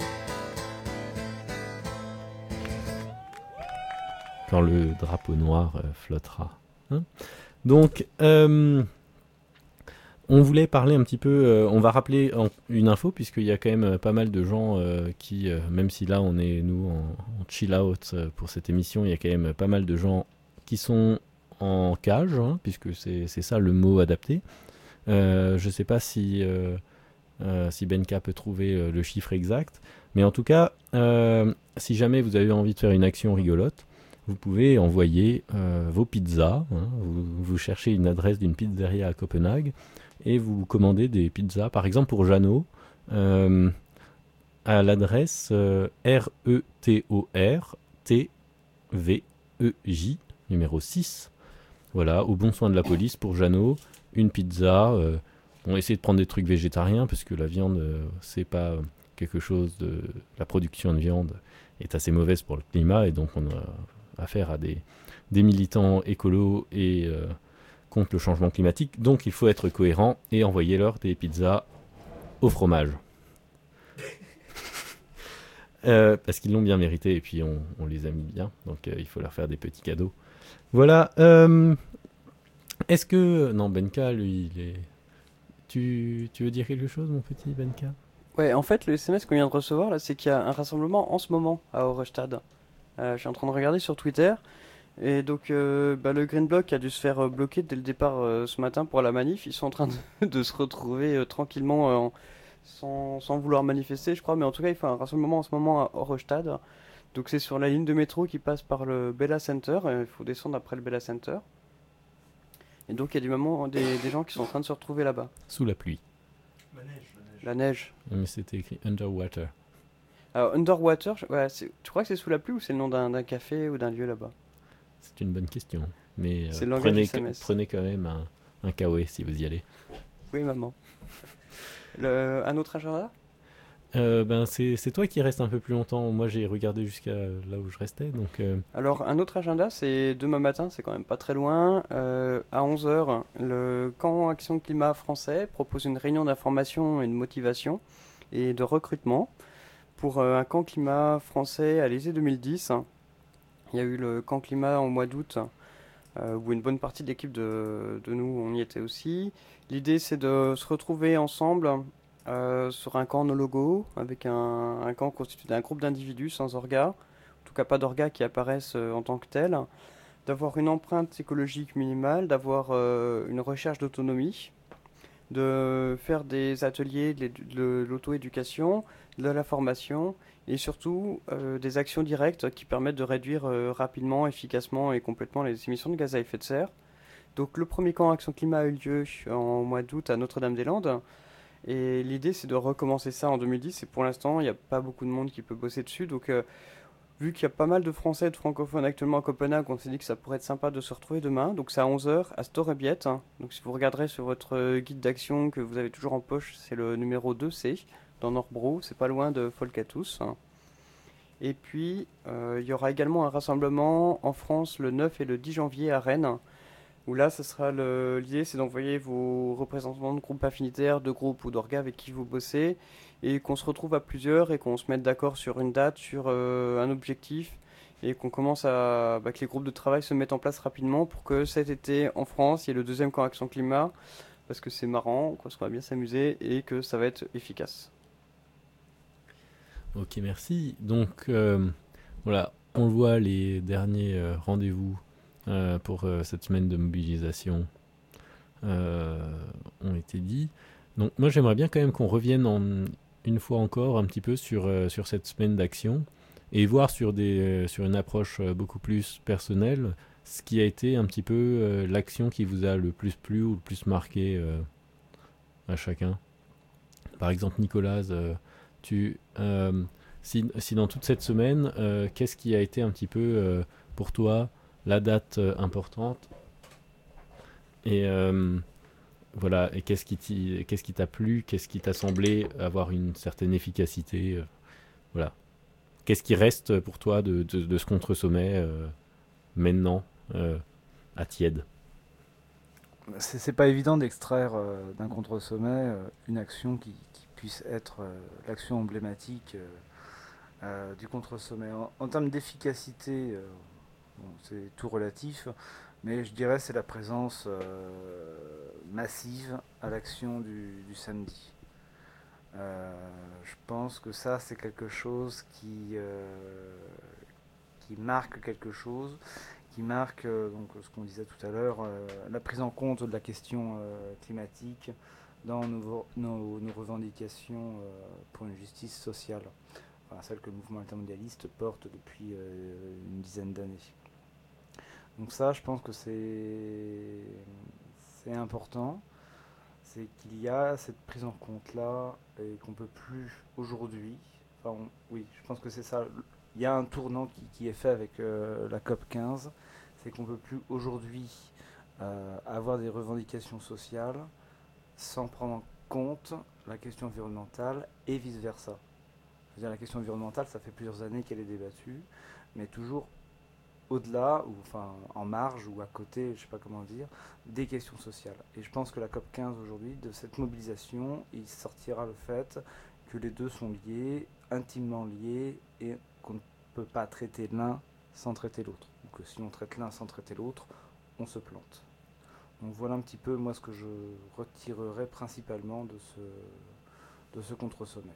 Quand le drapeau noir euh, flottera. Hein. Donc, euh, on voulait parler un petit peu, euh, on va rappeler en, une info, puisqu'il y a quand même euh, pas mal de gens euh, qui, euh, même si là on est nous en, en chill out euh, pour cette émission, il y a quand même pas mal de gens qui sont en cage, hein, puisque c'est, c'est ça le mot adapté. Euh, je ne sais pas si, euh, euh, si Benka peut trouver euh, le chiffre exact, mais en tout cas, euh, si jamais vous avez envie de faire une action rigolote, vous pouvez envoyer euh, vos pizzas. Hein, vous, vous cherchez une adresse d'une pizzeria à Copenhague et vous commandez des pizzas, par exemple pour Jeannot, euh, à l'adresse euh, R E T O R T V E J, numéro six. Voilà, au bon soin de la police pour Jeannot, une pizza. Euh, on essaie de prendre des trucs végétariens parce que la viande, euh, c'est pas quelque chose de. La production de viande est assez mauvaise pour le climat et donc on a affaire à des, des militants écolos et euh, contre le changement climatique. Donc il faut être cohérent et envoyer leur des pizzas au fromage. euh, parce qu'ils l'ont bien mérité et puis on, on les aime bien. Donc euh, il faut leur faire des petits cadeaux. Voilà. Euh, est-ce que... Non, Benka, lui, il est... Tu, tu veux dire quelque chose, mon petit Benka ? Ouais, en fait, le S M S qu'on vient de recevoir, là, c'est qu'il y a un rassemblement en ce moment à Eurostad. Euh, je suis en train de regarder sur Twitter. Et donc, euh, bah, le Green Bloc a dû se faire euh, bloquer dès le départ euh, ce matin pour la manif. Ils sont en train de, de se retrouver euh, tranquillement, euh, en- sans, sans vouloir manifester, je crois. Mais en tout cas, il faut un rassemblement en ce moment à Eurostad. Donc, c'est sur la ligne de métro qui passe par le Bella Center. Il faut descendre après le Bella Center. Et donc, il y a des, moments, des, des gens qui sont en train de se retrouver là-bas. Sous la pluie. La neige, la neige. La neige. Mais c'était écrit Underwater. Alors, Underwater, je, ouais, c'est- tu crois que c'est sous la pluie ou c'est le nom d'un d'un café ou d'un lieu là-bas? C'est une bonne question. Mais euh, C'est le langage prenez, S M S. prenez quand même un, un K O E si vous y allez. Oui, maman. Le, un autre agenda? Euh, ben c'est, c'est toi qui restes un peu plus longtemps. Moi j'ai regardé jusqu'à là où je restais. Donc euh, Alors, un autre agenda, c'est demain matin, c'est quand même pas très loin. Euh, à onze heures, le camp Action Climat français propose une réunion d'information et de motivation et de recrutement pour euh, un camp climat français à l'Élysée deux mille dix. Il y a eu le camp climat en mois d'août, euh, où une bonne partie de l'équipe de, de nous, on y était aussi. L'idée, c'est de se retrouver ensemble euh, sur un camp no logo, avec un, un camp constitué d'un groupe d'individus sans orgas, en tout cas pas d'orgas qui apparaissent euh, en tant que tels, d'avoir une empreinte écologique minimale, d'avoir euh, une recherche d'autonomie, de faire des ateliers de l'édu- de l'auto-éducation, de la formation et surtout euh, des actions directes qui permettent de réduire euh, rapidement, efficacement et complètement les émissions de gaz à effet de serre. Donc le premier camp Action Climat a eu lieu en mois d'août à Notre-Dame-des-Landes et l'idée c'est de recommencer ça en deux mille dix et pour l'instant il n'y a pas beaucoup de monde qui peut bosser dessus donc euh, vu qu'il y a pas mal de Français et de francophones actuellement à Copenhague, on s'est dit que ça pourrait être sympa de se retrouver demain. Donc c'est à onze heures à Storebiet. Donc si vous regarderez sur votre euh, guide d'action que vous avez toujours en poche, c'est le numéro deux C dans Norbro, c'est pas loin de Folcatus. Et puis euh, il y aura également un rassemblement en France le neuf et le dix janvier à Rennes. Où là, ça sera le... l'idée, c'est d'envoyer vos représentants de groupes affinitaires, de groupes ou d'orgas avec qui vous bossez, et qu'on se retrouve à plusieurs et qu'on se mette d'accord sur une date, sur euh, un objectif, et qu'on commence à... bah, que les groupes de travail se mettent en place rapidement pour que cet été, en France, il y ait le deuxième camp Action Climat, parce que c'est marrant, qu'on va bien s'amuser, et que ça va être efficace. ok, merci. Donc euh, voilà, on le voit, les derniers euh, rendez-vous euh, pour euh, cette semaine de mobilisation euh, ont été dits. Donc moi j'aimerais bien quand même qu'on revienne en, une fois encore un petit peu sur, euh, sur cette semaine d'action et voir sur, des, euh, sur une approche euh, beaucoup plus personnelle ce qui a été un petit peu euh, l'action qui vous a le plus plu ou le plus marqué euh, à chacun. Par exemple Nicolas, euh, tu, euh, si, si dans toute cette semaine, euh, qu'est-ce qui a été un petit peu euh, pour toi la date euh, importante et euh, voilà, et qu'est-ce qui t'y- qu'est-ce qui t'a plu, qu'est-ce qui t'a semblé avoir une certaine efficacité, euh, voilà. Qu'est-ce qui reste pour toi de, de, de ce contre-sommet euh, maintenant euh, à tiède? c'est, c'est pas évident d'extraire euh, d'un contre-sommet euh, une action qui, qui puisse être euh, l'action emblématique euh, euh, du contre-sommet. En, en termes d'efficacité, euh, bon, c'est tout relatif, mais je dirais c'est la présence euh, massive à l'action du, du samedi. Euh, je pense que ça, c'est quelque chose qui, euh, qui marque quelque chose, qui marque euh, donc, ce qu'on disait tout à l'heure, euh, la prise en compte de la question euh, climatique dans nos, nos, nos revendications euh, pour une justice sociale, enfin, celle que le mouvement altermondialiste porte depuis euh, une dizaine d'années. Donc ça, je pense que c'est, c'est important. C'est qu'il y a cette prise en compte-là et qu'on ne peut plus aujourd'hui, enfin on, oui, je pense que c'est ça, il y a un tournant qui, qui est fait avec euh, la COP quinze, c'est qu'on ne peut plus aujourd'hui euh, avoir des revendications sociales sans prendre en compte la question environnementale et vice-versa. Je veux dire, la question environnementale, ça fait plusieurs années qu'elle est débattue, mais toujours au-delà, ou enfin en marge ou à côté, je ne sais pas comment dire, des questions sociales. Et je pense que la COP quinze aujourd'hui, de cette mobilisation, il sortira le fait que les deux sont liés, intimement liés, et qu'on ne peut pas traiter l'un sans traiter l'autre. Ou que si on traite l'un sans traiter l'autre, on se plante. Donc voilà un petit peu moi ce que je retirerai principalement de ce, de ce contre-sommet.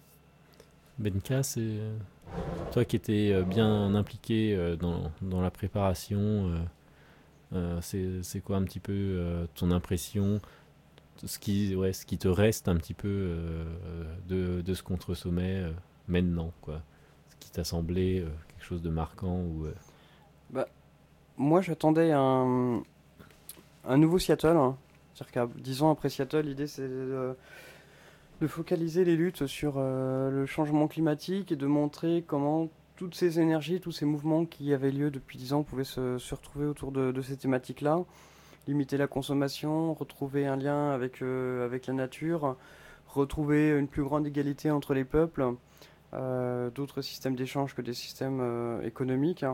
Benka, c'est toi qui étais bien impliqué dans, dans la préparation, euh, euh, c'est, c'est quoi un petit peu euh, ton impression, ce qui, ouais, ce qui te reste un petit peu euh, de, de ce contre-sommet euh, maintenant, quoi. Ce qui t'a semblé euh, quelque chose de marquant ou, euh... Bah, moi j'attendais un, un nouveau Seattle, hein. C'est-à-dire qu'à dix ans après Seattle, l'idée c'est de... de focaliser les luttes sur euh, le changement climatique et de montrer comment toutes ces énergies, tous ces mouvements qui avaient lieu depuis dix ans pouvaient se, se retrouver autour de, de ces thématiques-là. Limiter la consommation, retrouver un lien avec, euh, avec la nature, retrouver une plus grande égalité entre les peuples, euh, d'autres systèmes d'échange que des systèmes euh, économiques.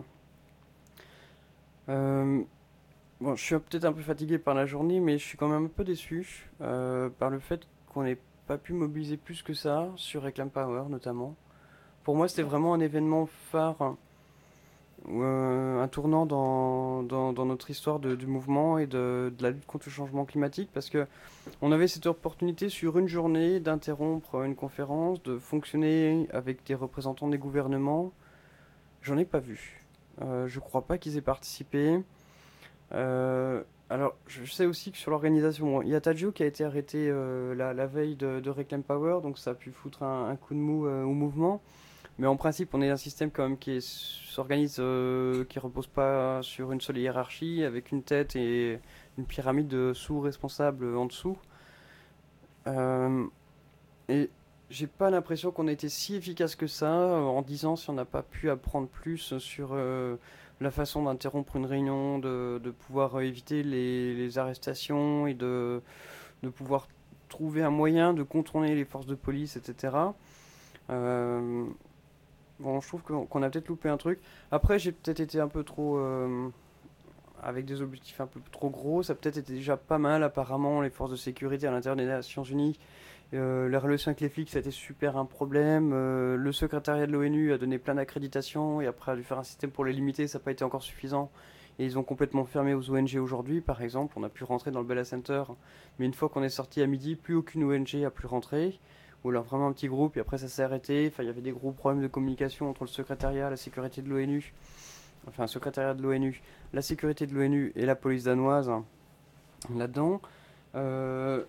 Euh, bon, je suis peut-être un peu fatigué par la journée, mais je suis quand même un peu déçu euh, par le fait qu'on ait pas pu mobiliser plus que ça sur Reclaim Power notamment. Pour moi c'était vraiment un événement phare, euh, un tournant dans, dans, dans notre histoire de, du mouvement et de, de la lutte contre le changement climatique, parce que on avait cette opportunité sur une journée d'interrompre une conférence, de fonctionner avec des représentants des gouvernements. J'en ai pas vu. Euh, je crois pas qu'ils aient participé. Euh, Alors, je sais aussi que sur l'organisation, bon, il y a Tadjo qui a été arrêté euh, la, la veille de, de Reclaim Power, donc ça a pu foutre un, un coup de mou euh, au mouvement. Mais en principe, on est un système quand même qui est- s'organise, euh, qui repose pas sur une seule hiérarchie, avec une tête et une pyramide de sous-responsables en dessous. Euh, et j'ai pas l'impression qu'on a été si efficace que ça euh, en disant si on n'a pas pu apprendre plus sur euh, la façon d'interrompre une réunion, de, de pouvoir euh, éviter les, les arrestations et de, de pouvoir trouver un moyen de contourner les forces de police, et cetera. Euh, bon, je trouve qu'on qu'on a peut-être loupé un truc. Après, j'ai peut-être été un peu trop... euh, avec des objectifs un peu trop gros. Ça a peut-être été déjà pas mal, apparemment, les forces de sécurité à l'intérieur des Nations Unies. Euh, la relation avec les flics, ça a été super un problème. Euh, le secrétariat de l'ONU a donné plein d'accréditations et après a dû faire un système pour les limiter, ça n'a pas été encore suffisant. Et ils ont complètement fermé aux O N G aujourd'hui, par exemple. On a pu rentrer dans le Bella Center, mais une fois qu'on est sorti à midi, plus aucune O N G a pu rentrer. Ou alors vraiment un petit groupe, et après ça s'est arrêté. Enfin, il y avait des gros problèmes de communication entre le secrétariat, la sécurité de l'ONU, enfin, le secrétariat de l'ONU, la sécurité de l'ONU et la police danoise là-dedans. Euh...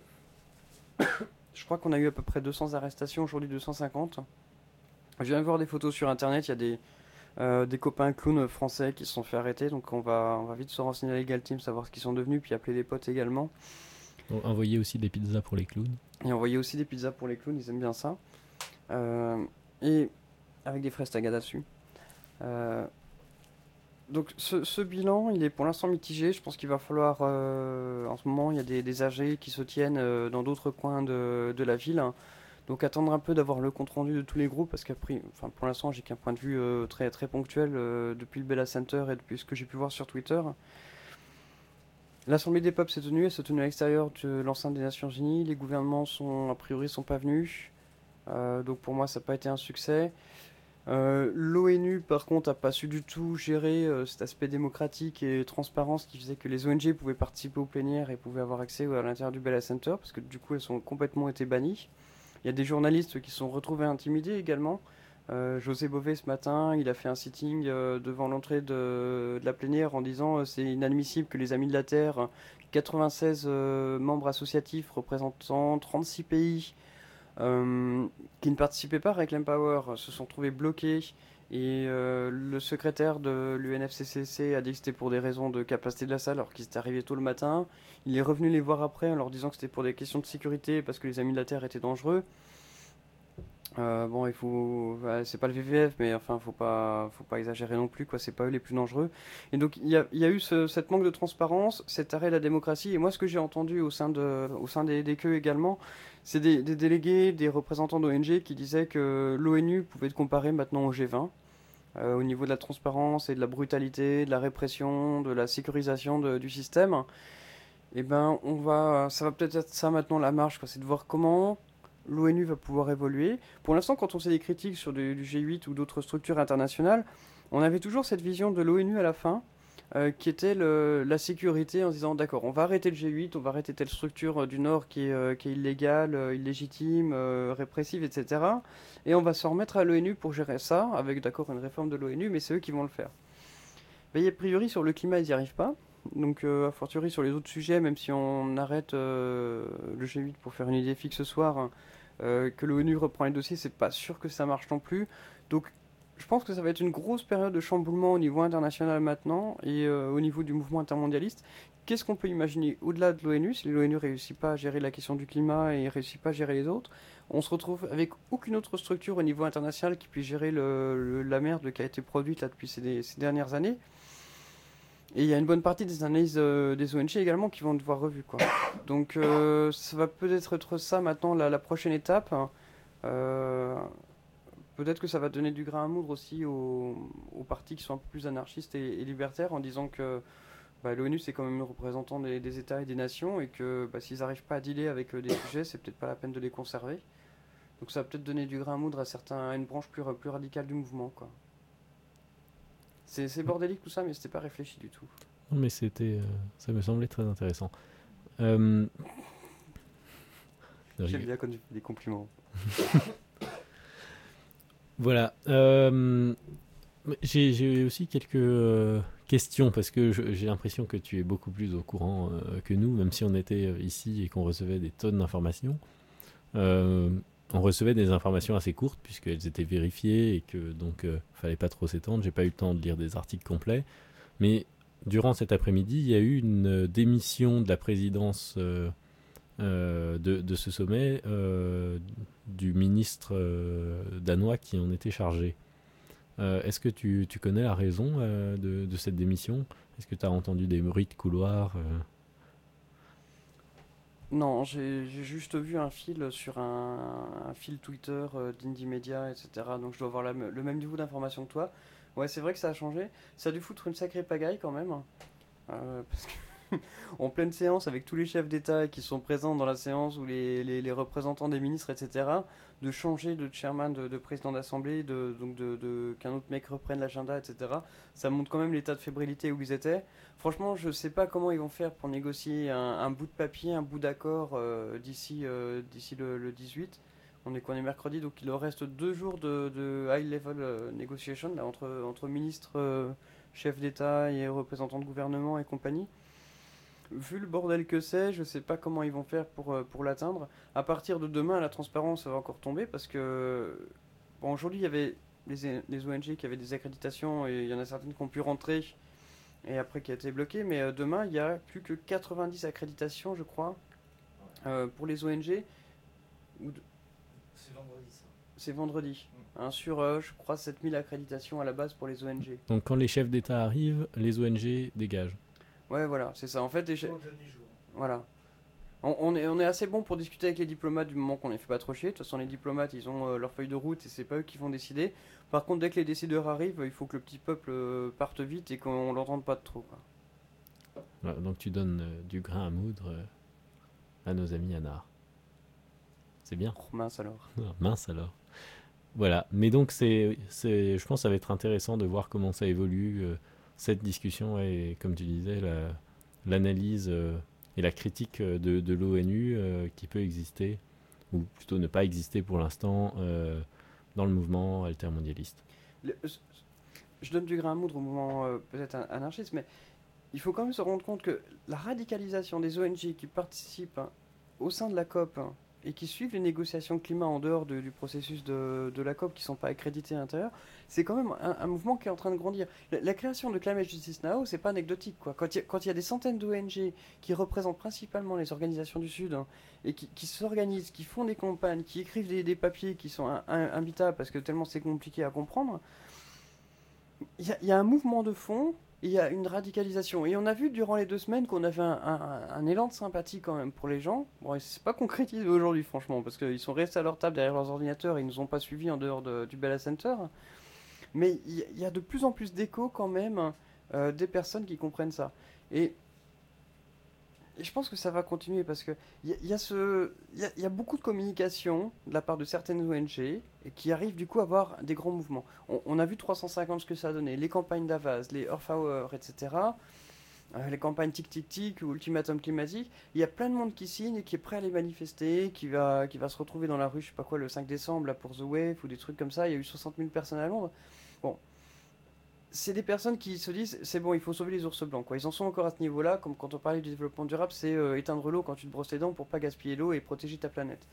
Je crois qu'on a eu à peu près deux cents arrestations, aujourd'hui deux cent cinquante. Je viens de voir des photos sur internet, il y a des, euh, des copains clowns français qui se sont fait arrêter, donc on va, on va vite se renseigner à Legal Team, savoir ce qu'ils sont devenus, puis appeler les potes également. Donc, envoyer aussi des pizzas pour les clowns. Et envoyer aussi des pizzas pour les clowns, ils aiment bien ça. Euh, et avec des fraises tagada dessus. Euh, donc ce, ce bilan, il est pour l'instant mitigé. Je pense qu'il va falloir, euh, en ce moment, il y a des, des A G qui se tiennent euh, dans d'autres coins de, de la ville. Hein. Donc attendre un peu d'avoir le compte rendu de tous les groupes, parce qu'après, enfin pour l'instant, j'ai qu'un point de vue euh, très très ponctuel euh, depuis le Bella Center et depuis ce que j'ai pu voir sur Twitter. L'Assemblée des peuples s'est tenue, elle s'est tenue à l'extérieur de l'enceinte des Nations Unies. Les gouvernements sont, a priori, sont pas venus. Euh, donc pour moi, ça n'a pas été un succès. Euh, L'ONU, par contre, n'a pas su du tout gérer euh, cet aspect démocratique et transparence qui faisait que les O N G pouvaient participer aux plénières et pouvaient avoir accès à l'intérieur du Bella Center, parce que du coup, elles ont complètement été bannies. Il y a des journalistes qui se sont retrouvés intimidés également. Euh, José Bové, ce matin, il a fait un sitting euh, devant l'entrée de, de la plénière en disant euh, c'est inadmissible que les Amis de la Terre, quatre-vingt-seize euh, membres associatifs représentant trente-six pays, euh, qui ne participaient pas à Reclaim Power, se sont trouvés bloqués. Et euh, le secrétaire de l'U N F C C C a dit que c'était pour des raisons de capacité de la salle, alors qu'ils étaient arrivés tôt le matin. Il est revenu les voir après en leur disant que c'était pour des questions de sécurité, parce que les Amis de la Terre étaient dangereux. Euh, bon, il faut, ouais, c'est pas le V V F, mais enfin, faut pas, faut pas exagérer non plus, quoi. C'est pas eux les plus dangereux. Et donc, il y a, il y a eu ce, cette manque de transparence, cet arrêt de la démocratie. Et moi, ce que j'ai entendu au sein de, au sein des, des queues également, c'est des, des délégués, des représentants d'O N G qui disaient que l'ONU pouvait être comparée maintenant au G vingt. Euh, au niveau de la transparence et de la brutalité, de la répression, de la sécurisation de, du système. Et ben, on va, ça va peut-être être ça maintenant la marche, quoi. C'est de voir comment l'ONU va pouvoir évoluer. Pour l'instant, quand on fait des critiques sur du, du G huit ou d'autres structures internationales, on avait toujours cette vision de l'ONU à la fin, euh, qui était le, la sécurité, en se disant d'accord, on va arrêter le G huit, on va arrêter telle structure euh, du Nord qui est, euh, qui est illégale, euh, illégitime, euh, répressive, et cetera. Et on va se remettre à l'ONU pour gérer ça, avec d'accord une réforme de l'ONU, mais c'est eux qui vont le faire. Mais a priori, sur le climat, ils n'y arrivent pas. Donc, euh, a fortiori sur les autres sujets, même si on arrête euh, le G huit pour faire une idée fixe ce soir, hein, euh, que l'ONU reprend les dossiers, c'est pas sûr que ça marche non plus. Donc, je pense que ça va être une grosse période de chamboulement au niveau international maintenant et euh, au niveau du mouvement intermondialiste. Qu'est-ce qu'on peut imaginer au-delà de l'ONU? Si l'ONU ne réussit pas à gérer la question du climat et ne réussit pas à gérer les autres, on se retrouve avec aucune autre structure au niveau international qui puisse gérer le, le, la merde qui a été produite là, depuis ces, ces dernières années. Et il y a une bonne partie des analyses euh, des O N G également qui vont devoir revues, quoi. Donc euh, ça va peut-être être ça maintenant la, la prochaine étape. Euh, peut-être que ça va donner du grain à moudre aussi aux, aux partis qui sont un peu plus anarchistes et, et libertaires en disant que bah, l'ONU c'est quand même le représentant des, des États et des nations et que bah, s'ils n'arrivent pas à dealer avec euh, des sujets, c'est peut-être pas la peine de les conserver. Donc ça va peut-être donner du grain à moudre à, certains, à une branche plus, plus radicale du mouvement, quoi. C'est, c'est bordélique tout ça, mais c'était pas réfléchi du tout. Non, mais c'était, euh, ça me semblait très intéressant. Euh... J'aime bien quand tu fais des compliments. Voilà. Euh... J'ai, j'ai aussi quelques euh, questions, parce que je, j'ai l'impression que tu es beaucoup plus au courant euh, que nous, même si on était euh, ici et qu'on recevait des tonnes d'informations. Euh... On recevait des informations assez courtes puisqu'elles étaient vérifiées et que donc euh, fallait pas trop s'étendre. J'ai pas eu le temps de lire des articles complets, mais durant cet après-midi, il y a eu une démission de la présidence euh, euh, de, de ce sommet euh, du ministre euh, danois qui en était chargé. Euh, est-ce que tu, tu connais la raison euh, de, de cette démission? Est-ce que tu as entendu des bruits de couloir euh Non, j'ai, j'ai juste vu un fil sur un, un fil Twitter euh, d'Indymedia, et cetera. Donc je dois avoir la, le même niveau d'information que toi. Ouais, c'est vrai que ça a changé. Ça a dû foutre une sacrée pagaille quand même. Euh, parce que en pleine séance, avec tous les chefs d'État qui sont présents dans la séance, ou les, les, les représentants des ministres, et cetera, de changer de chairman, de, de président d'assemblée, de, donc de, de, qu'un autre mec reprenne l'agenda, et cetera. Ça montre quand même l'état de fébrilité où ils étaient. Franchement, je sais pas comment ils vont faire pour négocier un, un bout de papier, un bout d'accord euh, d'ici, euh, d'ici le, le dix-huit. On est qu'on est mercredi, donc il leur reste deux jours de, de high level euh, negotiation là, entre, entre ministres, euh, chefs d'État et représentants de gouvernement et compagnie. Vu le bordel que c'est, je sais pas comment ils vont faire pour, euh, pour l'atteindre. À partir de demain, la transparence va encore tomber parce que bon, aujourd'hui il y avait les, les O N G qui avaient des accréditations et il y en a certaines qui ont pu rentrer et après qui a été bloqué, mais euh, demain il y a plus que quatre-vingt-dix accréditations, je crois, euh, pour les O N G. Ou de... C'est vendredi ça. C'est vendredi, mmh. hein, sur euh, je crois sept mille accréditations à la base pour les O N G. Donc quand les chefs d'État arrivent, les O N G dégagent. Ouais, voilà, c'est ça. En fait, les chefs... Voilà. On, on, est, on est assez bon pour discuter avec les diplomates du moment qu'on les fait pas trop chier. De toute façon, les diplomates, ils ont euh, leur feuille de route et c'est pas eux qui vont décider. Par contre, dès que les décideurs arrivent, il faut que le petit peuple euh, parte vite et qu'on l'entende pas de trop, quoi. Voilà, donc tu donnes euh, du grain à moudre euh, à nos amis Anar. C'est bien. Oh, mince alors. Ah, mince alors. Voilà, mais donc c'est, c'est, je pense que ça va être intéressant de voir comment ça évolue, euh, cette discussion et comme tu disais, la, l'analyse euh, et la critique euh, de, de l'ONU euh, qui peut exister, ou plutôt ne pas exister pour l'instant, euh, dans le mouvement altermondialiste. Le- je- je donne du grain à moudre au mouvement euh, peut-être an- anarchiste, mais il faut quand même se rendre compte que la radicalisation des O N G qui participent hein, au sein de la COP hein, et qui suivent les négociations climat en dehors de- du processus de, de la COP, qui ne sont pas accrédités à l'intérieur, c'est quand même un, un mouvement qui est en train de grandir. La, la création de Climate Justice Now, c'est pas anecdotique, quoi. Quand il y, a- quand il y a des centaines d'O N G qui représentent principalement les organisations du Sud hein, et qui, qui s'organisent, qui font des campagnes, qui écrivent des, des papiers qui sont un- un- imbitables parce que tellement c'est compliqué à comprendre, il y, a- il y a un mouvement de fond, il y a une radicalisation. Et on a vu durant les deux semaines qu'on avait un, un- un élan de sympathie quand même pour les gens. Bon, et c'est pas concrétisé aujourd'hui, franchement, parce qu'ils sont restés à leur table derrière leurs ordinateurs et ils nous ont pas suivis en dehors de- du Bella Center. Mais il y, il y a de plus en plus d'échos quand même euh, des personnes qui comprennent ça. Et, et je pense que ça va continuer parce que il y, a- il y a ce, il y a- il y a beaucoup de communication de la part de certaines O N G et qui arrivent du coup à avoir des grands mouvements. On, on a vu trois cent cinquante ce que ça a donné, les campagnes d'Avaz, les Earth Hour, et cetera. euh, les campagnes Tic Tic Tic ou Ultimatum climatique. Il y a plein de monde qui signe et qui est prêt à les manifester, qui va, qui va se retrouver dans la rue, je sais pas quoi, le cinq décembre là, pour The Wave ou des trucs comme ça. Il y a eu soixante mille personnes à Londres. Bon, c'est des personnes qui se disent c'est bon, il faut sauver les ours blancs, quoi. Ils en sont encore à ce niveau-là, comme quand on parlait du développement durable, c'est euh, éteindre l'eau quand tu te brosses les dents pour pas gaspiller l'eau et protéger ta planète.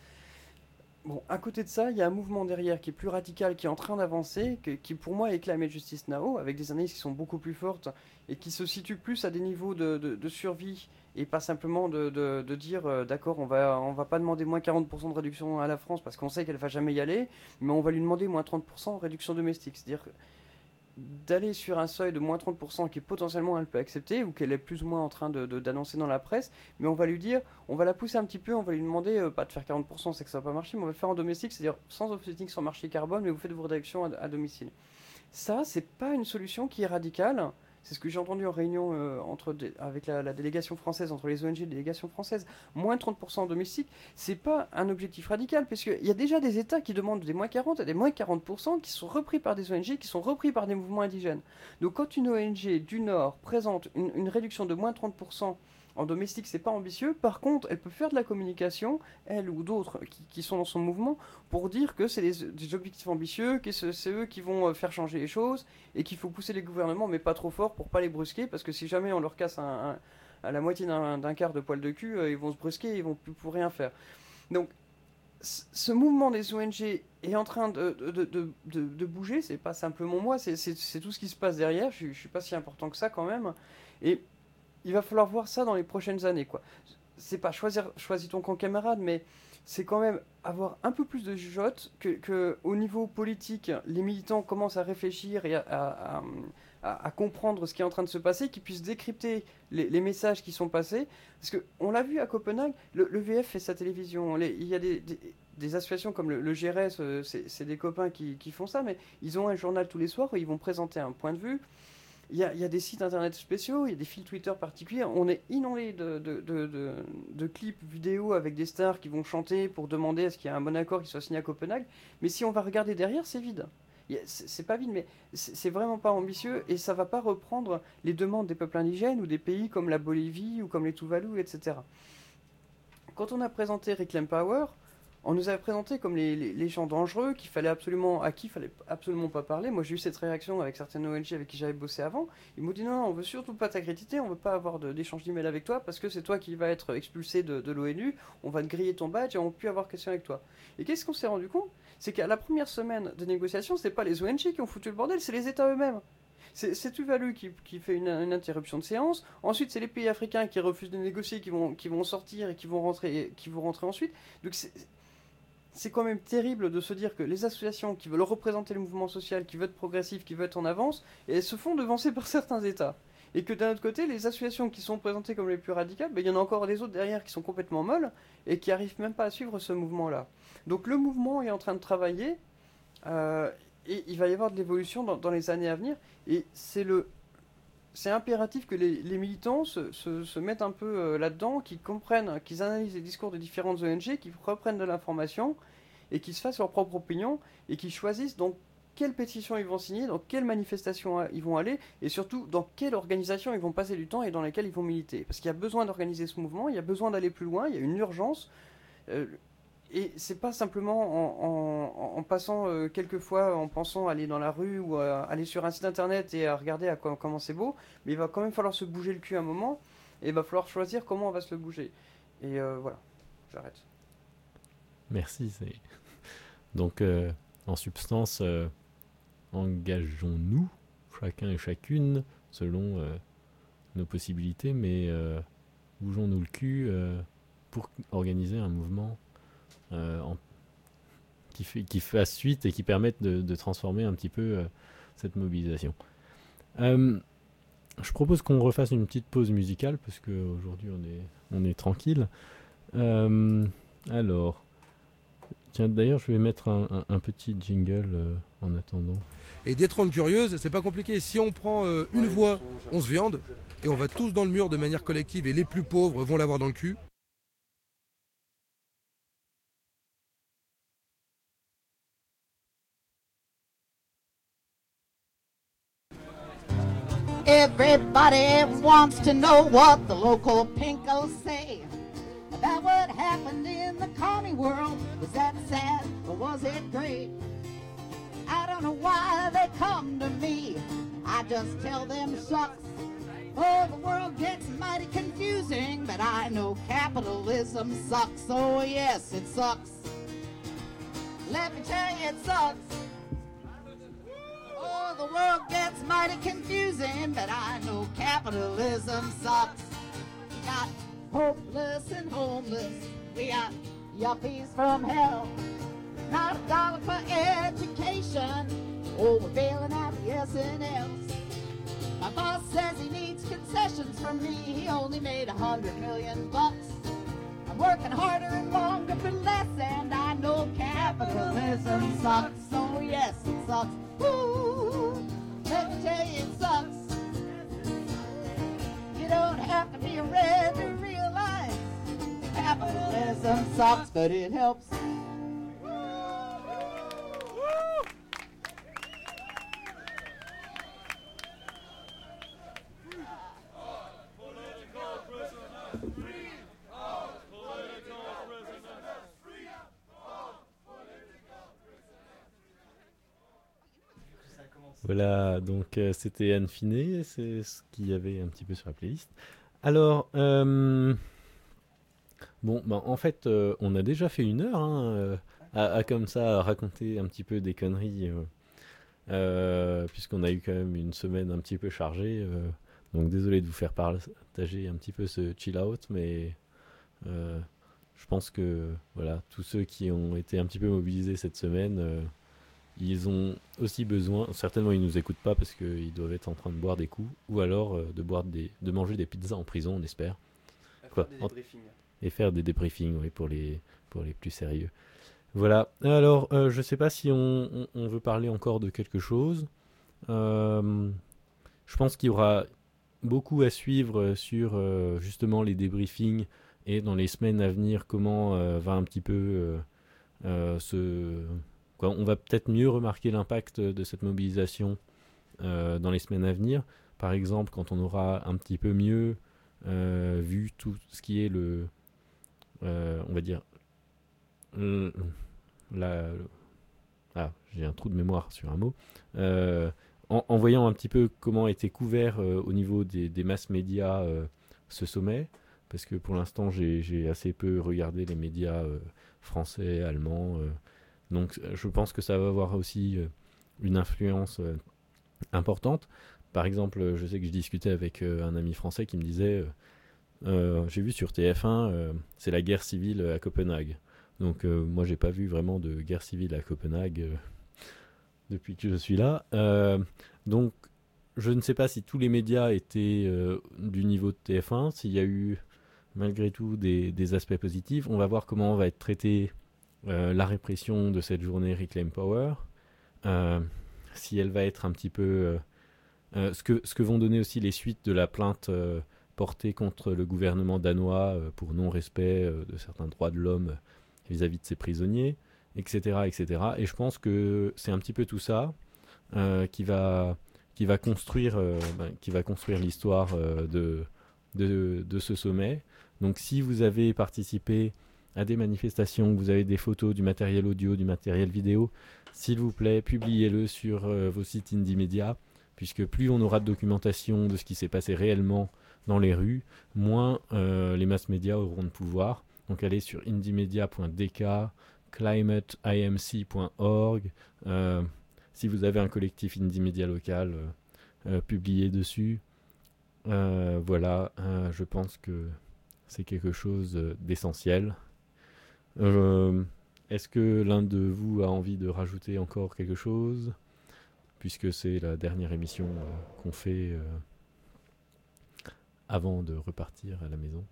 Bon, à côté de ça, il y a un mouvement derrière qui est plus radical, qui est en train d'avancer, que- qui pour moi est Climate Justice Now, avec des analyses qui sont beaucoup plus fortes et qui se situent plus à des niveaux de, de- de survie et pas simplement de, de- de dire euh, d'accord, on va, on va pas demander moins quarante pour cent de réduction à la France parce qu'on sait qu'elle va jamais y aller, mais on va lui demander moins trente pour cent de réduction domestique. C'est-à-dire que d'aller sur un seuil de moins trente pour cent qui est potentiellement elle peut accepter ou qu'elle est plus ou moins en train de, de- d'annoncer dans la presse, mais on va lui dire, on va la pousser un petit peu, on va lui demander euh, pas de faire quarante pour cent, c'est que ça va pas marcher, mais on va le faire en domestique, c'est-à-dire sans offsetting sur marché carbone, mais vous faites vos réductions à, à domicile. Ça, c'est pas une solution qui est radicale. C'est ce que j'ai entendu en réunion euh, entre des- avec la, la délégation française, entre les O N G et la délégation française. Moins trente pour cent en domestique, c'est pas un objectif radical, parce qu'il y a déjà des États qui demandent des moins quarante et des moins quarante pour cent qui sont repris par des O N G, qui sont repris par des mouvements indigènes. Donc quand une O N G du Nord présente une, une réduction de moins trente pour cent en domestique, c'est pas ambitieux. Par contre, elle peut faire de la communication, elle ou d'autres qui, qui sont dans son mouvement, pour dire que c'est des, des objectifs ambitieux, que c'est c'est eux qui vont euh, faire changer les choses, et qu'il faut pousser les gouvernements, mais pas trop fort pour pas les brusquer, parce que si jamais on leur casse un, un- à la moitié d'un d'un quart de poil de cul, euh, ils vont se brusquer, ils vont plus pour rien faire. Donc, c- ce mouvement des O N G est en train de, de, de, de- de- de bouger, c'est pas simplement moi, c'est c'est- c'est tout ce qui se passe derrière, je, suis- je suis pas si important que ça quand même, et il va falloir voir ça dans les prochaines années, quoi. C'est pas choisir, choisis ton camp camarade, mais c'est quand même avoir un peu plus de jugeote, que, que au niveau politique, les militants commencent à réfléchir et à, à- à- à- à comprendre ce qui est en train de se passer, qu'ils puissent décrypter les, les messages qui sont passés. Parce que on l'a vu à Copenhague, le, le V F fait sa télévision. Les- il y a des, des- des associations comme le, le G R S, euh, c'est c'est des copains qui, qui font ça, mais ils ont un journal tous les soirs où ils vont présenter un point de vue. Il y, a, il y a des sites internet spéciaux, il y a des fils Twitter particuliers. On est inondé de, de, de, de- de clips vidéo avec des stars qui vont chanter pour demander à ce qu'il y ait un bon accord qui soit signé à Copenhague. Mais si on va regarder derrière, c'est vide. Il y a- C'est c'est pas vide, mais c'est c'est vraiment pas ambitieux et ça va pas reprendre les demandes des peuples indigènes ou des pays comme la Bolivie ou comme les Tuvalu, et cetera. Quand on a présenté Reclaim Power, on nous avait présenté comme les, les- les gens dangereux qu'il fallait absolument, à qui il fallait absolument pas parler. Moi j'ai eu cette réaction avec certaines O N G avec qui j'avais bossé avant. Ils m'ont dit non, non, on veut surtout pas t'accréditer, on veut pas avoir de- d'échange d'emails avec toi parce que c'est toi qui vas être expulsé de, de l'ONU, on va te griller ton badge et on ne peut plus avoir question avec toi. Et qu'est-ce qu'on s'est rendu compte? C'est qu'à la première semaine de négociation, c'est pas les O N G qui ont foutu le bordel, c'est les États eux-mêmes. C'est c'est Tuvalu qui, qui fait une, une interruption de séance. Ensuite, c'est les pays africains qui refusent de négocier, qui vont, qui vont sortir et qui vont rentrer, qui vont rentrer ensuite. Donc c'est c'est quand même terrible de se dire que les associations qui veulent représenter le mouvement social, qui veulent être progressifs, qui veulent être en avance, et elles se font devancer par certains États. Et que d'un autre côté, les associations qui sont présentées comme les plus radicales, ben, il y en a encore des autres derrière qui sont complètement molles et qui n'arrivent même pas à suivre ce mouvement-là. Donc le mouvement est en train de travailler euh, et il va y avoir de l'évolution dans, dans les années à venir. Et c'est le c'est impératif que les, les militants se, se, se mettent un peu euh, là-dedans, qu'ils comprennent, qu'ils analysent les discours de différentes O N G, qu'ils reprennent de l'information et qu'ils se fassent leur propre opinion et qu'ils choisissent donc quelle pétition ils vont signer, dans quelle manifestation ils vont aller et surtout dans quelle organisation ils vont passer du temps et dans laquelle ils vont militer. Parce qu'il y a besoin d'organiser ce mouvement, il y a besoin d'aller plus loin, il y a une urgence. Euh, Et c'est pas simplement en, en, en passant euh, quelques fois, en pensant aller dans la rue ou à aller sur un site internet et à regarder à quoi, comment c'est beau, mais il va quand même falloir se bouger le cul un moment et il va falloir choisir comment on va se le bouger. Et euh, voilà, j'arrête. Merci. C'est... Donc, euh, en substance, euh, engageons-nous, chacun et chacune, selon euh, nos possibilités, mais euh, bougeons-nous le cul euh, pour organiser un mouvement Euh, en, qui, fait, qui fasse suite et qui permette de, de transformer un petit peu euh, cette mobilisation. Euh, je propose qu'on refasse une petite pause musicale parce qu'aujourd'hui on est, on est tranquille. Euh, alors, tiens, d'ailleurs je vais mettre un, un, un petit jingle euh, en attendant. Et des trente curieuses, c'est pas compliqué. Si on prend euh, une voix, on se viande et on va tous dans le mur de manière collective et les plus pauvres vont l'avoir dans le cul. Everybody wants to know what the local pinkos say about what happened in the commie world. Was that sad or was it great? I don't know why they come to me. I just tell them shucks. Oh, the world gets mighty confusing, but I know capitalism sucks. Oh yes, it sucks. Let me tell you, it sucks. Oh, the world gets mighty confusing, but I know capitalism sucks. We got hopeless and homeless, we got yuppies from hell. Not a dollar for education, oh, we're bailing out the S N Ls. My boss says he needs concessions from me, he only made a hundred million bucks. I'm working harder and longer for less, and I know capitalism sucks. Oh yes, it sucks. Ooh, let me tell you, it sucks. You don't have to be a red to realize capitalism sucks, but it helps. Voilà, donc euh, c'était Anne Finet, c'est ce qu'il y avait un petit peu sur la playlist. Alors, euh, bon, bah, en fait, euh, on a déjà fait une heure hein, euh, à, à comme ça raconter un petit peu des conneries, euh, euh, puisqu'on a eu quand même une semaine un petit peu chargée. Euh, donc désolé de vous faire partager un petit peu ce chill out, mais euh, je pense que voilà, tous ceux qui ont été un petit peu mobilisés cette semaine. Euh, Ils ont aussi besoin, certainement ils nous écoutent pas parce qu'ils doivent être en train de boire des coups, ou alors euh, de boire des, de manger des pizzas en prison, on espère. Quoi, faire des débriefings. Et faire des débriefings, oui, pour les, pour les plus sérieux. Voilà. Alors, euh, je sais pas si on, on, on veut parler encore de quelque chose. Euh, je pense qu'il y aura beaucoup à suivre sur euh, justement les débriefings et dans les semaines à venir comment euh, va un petit peu euh, euh, se on va peut-être mieux remarquer l'impact de cette mobilisation euh, dans les semaines à venir. Par exemple, quand on aura un petit peu mieux euh, vu tout ce qui est le, euh, on va dire, le, la, le, ah, j'ai un trou de mémoire sur un mot. Euh, en, en voyant un petit peu comment a été couvert euh, au niveau des, des masses médias euh, ce sommet, parce que pour l'instant j'ai, j'ai assez peu regardé les médias euh, français, allemands. Euh, Donc je pense que ça va avoir aussi euh, une influence euh, importante. Par exemple, je sais que je discutais avec euh, un ami français qui me disait euh, euh, j'ai vu sur T F un, euh, c'est la guerre civile à Copenhague. Donc euh, moi j'ai pas vu vraiment de guerre civile à Copenhague euh, depuis que je suis là. Euh, donc je ne sais pas si tous les médias étaient euh, du niveau de T F un, s'il y a eu malgré tout des, des aspects positifs. On va voir comment on va être traité Euh, la répression de cette journée Reclaim Power, euh, si elle va être un petit peu euh, euh, ce, que, ce que vont donner aussi les suites de la plainte euh, portée contre le gouvernement danois euh, pour non-respect euh, de certains droits de l'homme vis-à-vis de ses prisonniers, et cetera, et cetera. Et je pense que c'est un petit peu tout ça euh, qui va, qui va construire, euh, ben, qui va construire l'histoire euh, de, de, de ce sommet. Donc si vous avez participé à des manifestations, vous avez des photos, du matériel audio, du matériel vidéo, s'il vous plaît, publiez-le sur euh, vos sites Indymedia, puisque plus on aura de documentation de ce qui s'est passé réellement dans les rues, moins euh, les mass médias auront de pouvoir. Donc allez sur indymedia point d k, climate i m c point org. Euh, si vous avez un collectif Indymedia local, euh, euh, publiez dessus. Euh, voilà, euh, je pense que c'est quelque chose d'essentiel. Euh, est-ce que l'un de vous a envie de rajouter encore quelque chose, puisque c'est la dernière émission euh, qu'on fait euh, avant de repartir à la maison?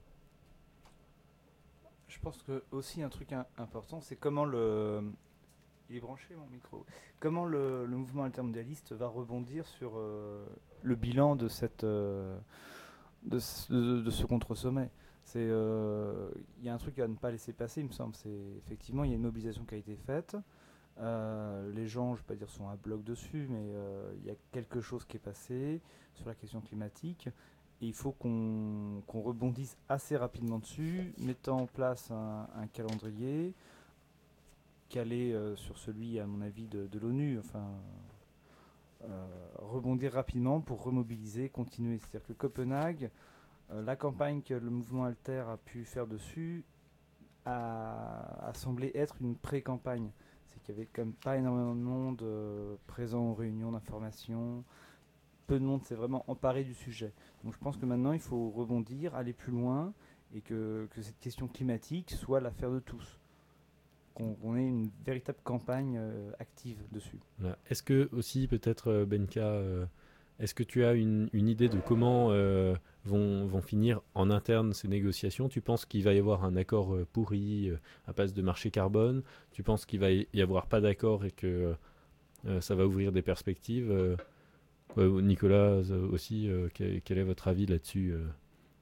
Je pense que aussi un truc un- important, c'est comment le... Il est branché mon micro. Comment le, le mouvement altermondialiste va rebondir sur euh, le bilan de cette euh, de, ce- de- de ce contre-sommet. C'est euh, il y a un truc à ne pas laisser passer, il me semble. C'est effectivement il y a une mobilisation qui a été faite. Euh, les gens, je ne vais pas dire sont à bloc dessus, mais euh, il y a quelque chose qui est passé sur la question climatique. Et il faut qu'on qu'on rebondisse assez rapidement dessus, mettant en place un, un calendrier calé euh, sur celui, à mon avis, de, de l'ONU. Enfin, euh, rebondir rapidement pour remobiliser, continuer. C'est-à-dire que Copenhague, euh, la campagne que le mouvement Alter a pu faire dessus a, a semblé être une pré-campagne. C'est qu'il y avait quand même pas énormément de monde euh, présent aux réunions d'information. Peu de monde s'est vraiment emparé du sujet. Donc je pense que maintenant il faut rebondir, aller plus loin et que, que cette question climatique soit l'affaire de tous. Qu'on qu'on ait une véritable campagne euh, active dessus. Voilà. Est-ce que aussi peut-être euh, Benka, euh, est-ce que tu as une, une idée de comment euh, vont, vont finir en interne ces négociations? Tu penses qu'il va y avoir un accord euh, pourri euh, à base de marché carbone? Tu penses qu'il va y y avoir pas d'accord et que euh, ça va ouvrir des perspectives euh, ouais, Nicolas euh, aussi, euh, quel, quel est votre avis là-dessus euh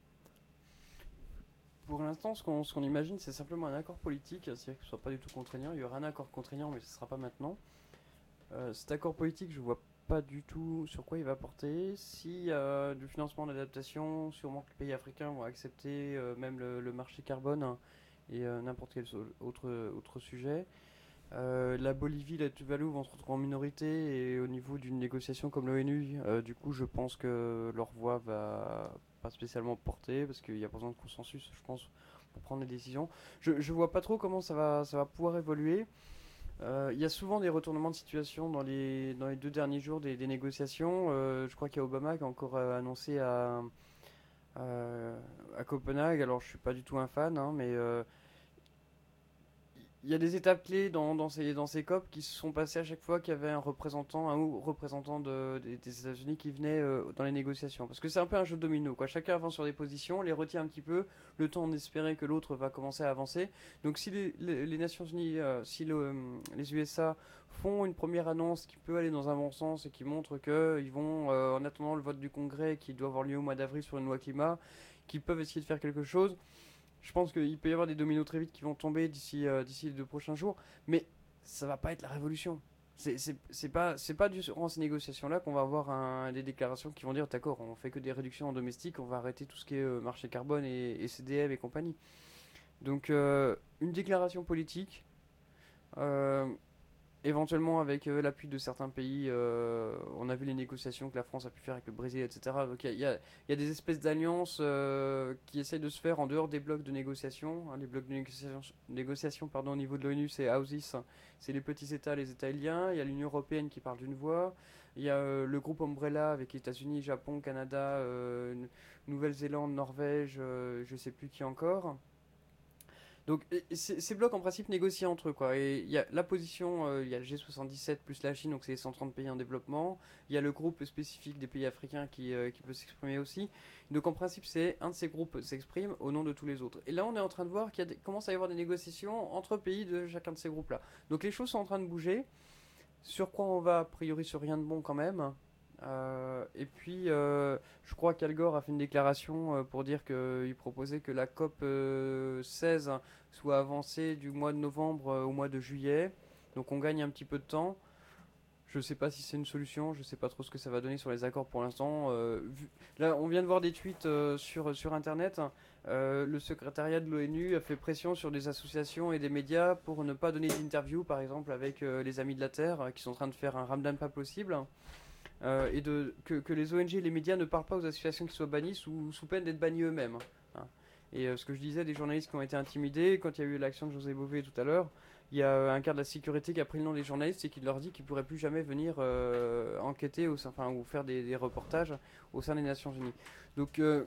Pour l'instant, ce qu'on ce qu'on imagine, c'est simplement un accord politique, c'est-à-dire que ce ne soit pas du tout contraignant. Il y aura un accord contraignant, mais ce ne sera pas maintenant. Euh, cet accord politique, je ne vois pas du tout sur quoi il va porter. Si euh, du financement d'adaptation, sûrement que les pays africains vont accepter euh, même le, le marché carbone hein, et euh, n'importe quel so- autre, autre sujet. Euh, la Bolivie, la Tuvalu vont se retrouver en minorité et au niveau d'une négociation comme l'ONU, euh, du coup, je pense que leur voix va pas spécialement porter parce qu'il y a besoin de consensus, je pense, pour prendre des décisions. Je, je vois pas trop comment ça va, ça va pouvoir évoluer. Euh, Il y a souvent des retournements de situation dans les, dans les deux derniers jours des, des négociations. Euh, je crois qu'il y a Obama qui a encore euh, annoncé à, à, à Copenhague, alors je suis pas du tout un fan, hein, mais euh, il y a des étapes clés dans, dans ces, dans ces C O P qui se sont passées à chaque fois qu'il y avait un représentant, un ou représentant de, des, des États-Unis qui venait euh, dans les négociations. Parce que c'est un peu un jeu de domino, quoi. Chacun avance sur des positions, les retient un petit peu, le temps d'espérer que l'autre va commencer à avancer. Donc si les, les, les Nations Unies, euh, si le, les U S A font une première annonce qui peut aller dans un bon sens et qui montre qu'ils vont, euh, en attendant le vote du Congrès qui doit avoir lieu au mois d'avril sur une loi climat, qu'ils peuvent essayer de faire quelque chose. Je pense qu'il peut y avoir des dominos très vite qui vont tomber d'ici euh, d'ici les deux prochains jours, mais ça va pas être la révolution. C'est c'est c'est pas c'est pas durant ces négociations-là qu'on va avoir un, des déclarations qui vont dire d'accord, on fait que des réductions en domestique, on va arrêter tout ce qui est euh, marché carbone et, et C D M et compagnie. Donc euh, une déclaration politique, euh, éventuellement avec euh, l'appui de certains pays. Euh, on a vu les négociations que la France a pu faire avec le Brésil, et cetera. Donc il y, y, y a des espèces d'alliances euh, qui essayent de se faire en dehors des blocs de négociation. Hein, les blocs de négociation, négociation pardon, au niveau de l'ONU, c'est AUSIS, c'est les petits États, les États liens. Il y a l'Union Européenne qui parle d'une voix. Il y a euh, le groupe Umbrella avec États-Unis, Japon, Canada, euh, Nouvelle-Zélande, Norvège, euh, je sais plus qui encore. Donc ces blocs en principe négocient entre eux quoi. Et il y a la position, euh, il y a le G soixante-dix-sept plus la Chine, donc c'est les cent trente pays en développement. Il y a le groupe spécifique des pays africains qui, euh, qui peut s'exprimer aussi. Donc en principe c'est un de ces groupes s'exprime au nom de tous les autres. Et là on est en train de voir qu'il y a des, commence à y avoir des négociations entre pays de chacun de ces groupes là. Donc les choses sont en train de bouger. Sur quoi on va, a priori sur rien de bon quand même. Euh, et puis, euh, je crois qu'Al Gore a fait une déclaration euh, pour dire qu'il proposait que la COP euh, seize soit avancée du mois de novembre euh, au mois de juillet. Donc on gagne un petit peu de temps. Je ne sais pas si c'est une solution, je ne sais pas trop ce que ça va donner sur les accords pour l'instant. Euh, vu- Là, on vient de voir des tweets euh, sur, sur Internet. Euh, le secrétariat de l'ONU a fait pression sur des associations et des médias pour ne pas donner d'interviews, par exemple avec euh, les Amis de la Terre, euh, qui sont en train de faire un ramadan pas possible. Euh, et de, que, que les O N G et les médias ne parlent pas aux associations qui soient bannies sous, sous peine d'être bannis eux-mêmes. Hein. Et euh, ce que je disais, des journalistes qui ont été intimidés, quand il y a eu l'action de José Bové tout à l'heure, il y a euh, un quart de la sécurité qui a pris le nom des journalistes et qui leur dit qu'ils ne pourraient plus jamais venir euh, enquêter au sein, enfin, ou faire des, des reportages au sein des Nations Unies. Donc euh,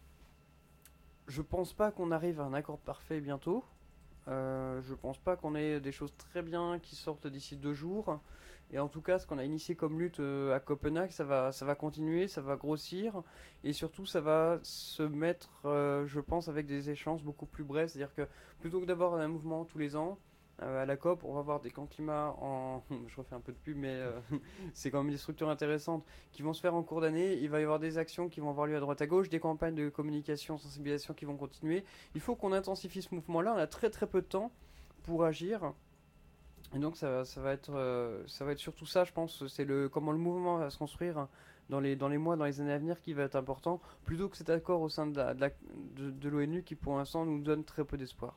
je pense pas qu'on arrive à un accord parfait bientôt. Euh, je pense pas qu'on ait des choses très bien qui sortent d'ici deux jours. Et en tout cas, ce qu'on a initié comme lutte euh, à Copenhague, ça va, ça va continuer, ça va grossir. Et surtout, ça va se mettre, euh, je pense, avec des échéances beaucoup plus brèves. C'est-à-dire que plutôt que d'avoir un mouvement tous les ans, euh, à la COP, on va avoir des camps climat en... je refais un peu de pub, mais euh, c'est quand même des structures intéressantes qui vont se faire en cours d'année. Il va y avoir des actions qui vont avoir lieu à droite à gauche, des campagnes de communication, sensibilisation qui vont continuer. Il faut qu'on intensifie ce mouvement-là. On a très très peu de temps pour agir. Et donc ça, ça va être euh, ça va être surtout ça, je pense, c'est le comment le mouvement va se construire dans les dans les mois, dans les années à venir qui va être important, plutôt que cet accord au sein de la, de, la, de, de l'ONU qui pour l'instant nous donne très peu d'espoir.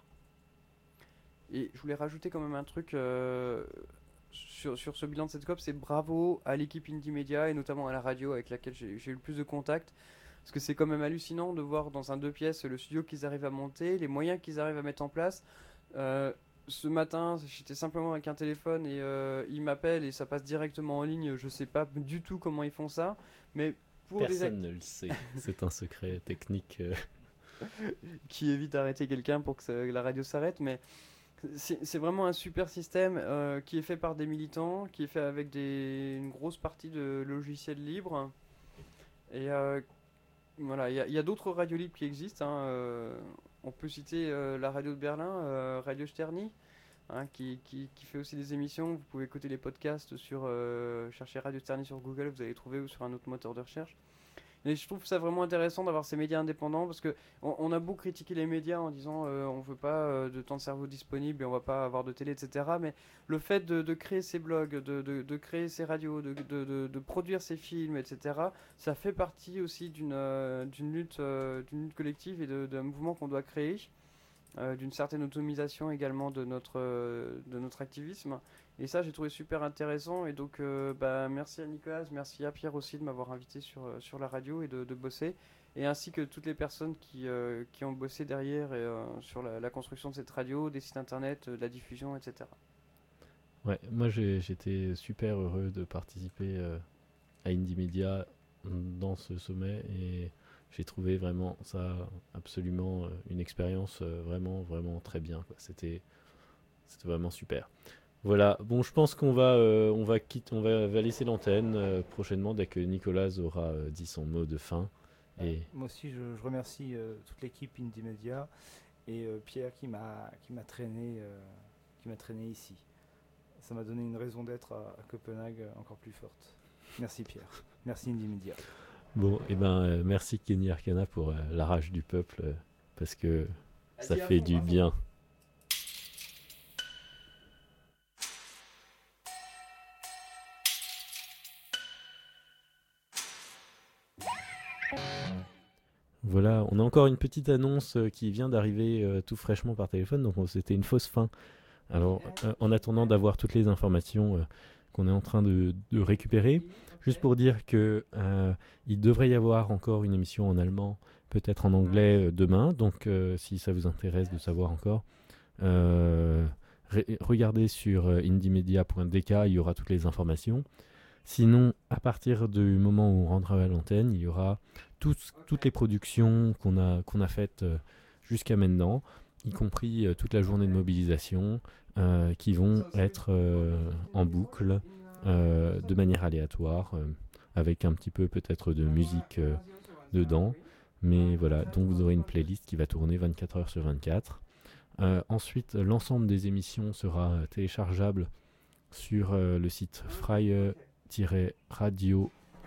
Et je voulais rajouter quand même un truc euh, sur, sur ce bilan de cette COP, c'est bravo à l'équipe Indymedia et notamment à la radio avec laquelle j'ai, j'ai eu le plus de contacts. Parce que c'est quand même hallucinant de voir dans un deux pièces le studio qu'ils arrivent à monter, les moyens qu'ils arrivent à mettre en place. Euh, ce matin, j'étais simplement avec un téléphone et euh, ils m'appellent et ça passe directement en ligne. Je sais pas du tout comment ils font ça, mais pour Personne les ne le sait. C'est un secret technique euh. qui évite d'arrêter quelqu'un pour que, ça, que la radio s'arrête. Mais c'est, c'est vraiment un super système euh, qui est fait par des militants, qui est fait avec des, une grosse partie de logiciels libres. Et euh, voilà, il y, y a d'autres radios libres qui existent. Hein, euh, on peut citer euh, la radio de Berlin, euh, Radio Sterni, hein, qui, qui, qui fait aussi des émissions. Vous pouvez écouter les podcasts sur euh, chercher Radio Sterni sur Google, vous allez trouver, ou sur un autre moteur de recherche. Et je trouve ça vraiment intéressant d'avoir ces médias indépendants parce que on, on a beau critiquer les médias en disant euh, on veut pas euh, de temps de cerveau disponible et on va pas avoir de télé, et cetera. Mais le fait de, de créer ces blogs, de, de, de créer ces radios, de, de, de, de produire ces films, et cetera, ça fait partie aussi d'une euh, d'une lutte, euh, d'une lutte collective et de, d'un mouvement qu'on doit créer, euh, d'une certaine autonomisation également de notre, euh, de notre activisme. Et ça, j'ai trouvé super intéressant. Et donc, euh, bah, merci à Nicolas, merci à Pierre aussi de m'avoir invité sur, euh, sur la radio et de, de bosser. Et ainsi que toutes les personnes qui, euh, qui ont bossé derrière et, euh, sur la, la construction de cette radio, des sites internet, euh, de la diffusion, et cetera. Ouais, moi j'ai, j'étais super heureux de participer euh, à Indymedia dans ce sommet et j'ai trouvé vraiment ça absolument euh, une expérience euh, vraiment, vraiment très bien, quoi. C'était, c'était vraiment super. Voilà, bon, je pense qu'on va, euh, on va, quitter, on va, va laisser l'antenne euh, prochainement dès que Nicolas aura euh, dit son mot de fin. Et... Moi aussi, je, je remercie euh, toute l'équipe Indymedia et euh, Pierre qui m'a, qui m'a traîné, euh, qui m'a traîné ici. Ça m'a donné une raison d'être à, à Copenhague encore plus forte. Merci Pierre, merci Indymedia. Bon, et ben euh, merci Kenny Arcana pour euh, la rage du peuple euh, parce que ça fait du bien. Voilà, on a encore une petite annonce euh, qui vient d'arriver euh, tout fraîchement par téléphone, donc on, c'était une fausse fin. Alors, euh, en attendant d'avoir toutes les informations euh, qu'on est en train de, de récupérer, juste pour dire que euh, il devrait y avoir encore une émission en allemand, peut-être en anglais euh, demain, donc euh, si ça vous intéresse de savoir encore, euh, re- regardez sur euh, indymedia point d k, il y aura toutes les informations. Sinon, à partir du moment où on rentrera à l'antenne, il y aura tout, toutes les productions qu'on a, qu'on a faites euh, jusqu'à maintenant, y compris euh, toute la journée de mobilisation, euh, qui vont être euh, en boucle, euh, de manière aléatoire, euh, avec un petit peu peut-être de musique euh, dedans. Mais voilà, donc vous aurez une playlist qui va tourner vingt-quatre heures sur vingt-quatre. Euh, ensuite, l'ensemble des émissions sera téléchargeable sur euh, le site fryer radio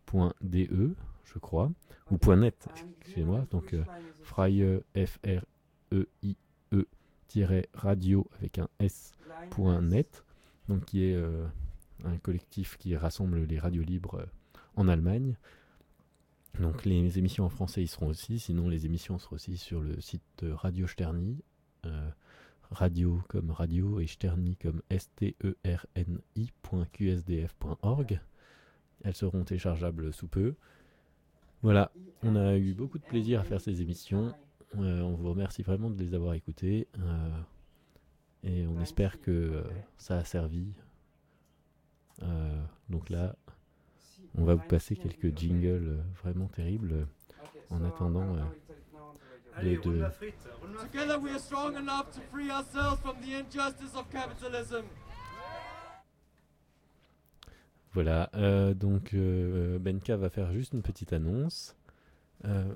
.de, je crois, ou .net, excusez-moi, donc euh, Freie, F R E I E, radio avec un S.net, donc qui est euh, un collectif qui rassemble les radios libres euh, en Allemagne. Donc les émissions en français y seront aussi, sinon les émissions seront aussi sur le site de Radio Sterni, euh, radio comme radio et Sterni comme S T E R N I point Q S D F point org. Elles seront téléchargeables sous peu. Voilà, on a eu beaucoup de plaisir à faire ces émissions. Euh, on vous remercie vraiment de les avoir écoutées. Euh, et on espère que euh, ça a servi. Euh, donc là, on va vous passer quelques jingles euh, vraiment terribles euh, en attendant euh, les deux. Together we are strong enough to free ourselves from the injustice of capitalism. Voilà, euh, donc euh, Benka va faire juste une petite annonce. Euh,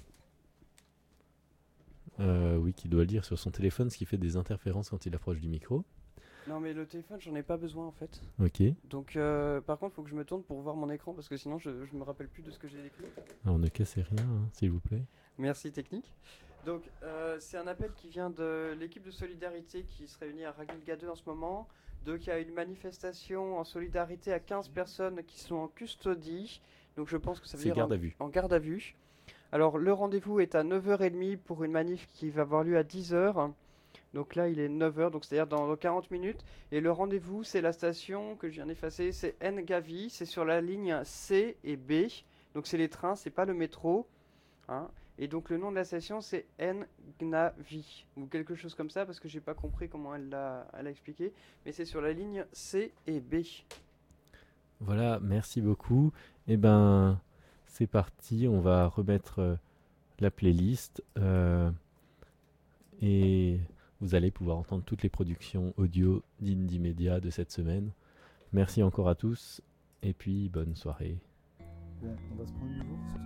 euh, oui, qui doit le dire sur son téléphone, ce qui fait des interférences quand il approche du micro. Non mais le téléphone j'en ai pas besoin en fait. Ok. Donc euh, par contre il faut que je me tourne pour voir mon écran parce que sinon je, je me rappelle plus de ce que j'ai écrit. Alors ne cassez rien, hein, s'il vous plaît. Merci technique. Donc euh, c'est un appel qui vient de l'équipe de solidarité qui se réunit à Raglilga deux en ce moment. Donc il y a une manifestation en solidarité à quinze personnes qui sont en custodie. Donc je pense que ça veut C'est dire garde en, à vue. en garde à vue. Alors le rendez-vous est à neuf heures trente pour une manif qui va avoir lieu à dix heures. Donc là il est neuf heures, donc c'est-à-dire dans quarante minutes. Et le rendez-vous c'est la station que je viens d'effacer, c'est Ngavi, c'est sur la ligne C et B. Donc c'est les trains, c'est pas le métro. Hein. Et donc le nom de la station c'est Ngavi ou quelque chose comme ça parce que j'ai pas compris comment elle l'a, elle a expliqué. Mais c'est sur la ligne C et B. Voilà, merci beaucoup. Et ben c'est parti, on va remettre euh, la playlist euh, et vous allez pouvoir entendre toutes les productions audio d'Indie Media de cette semaine. Merci encore à tous et puis bonne soirée. Bon, on va se prendre du jour, c'est ça ?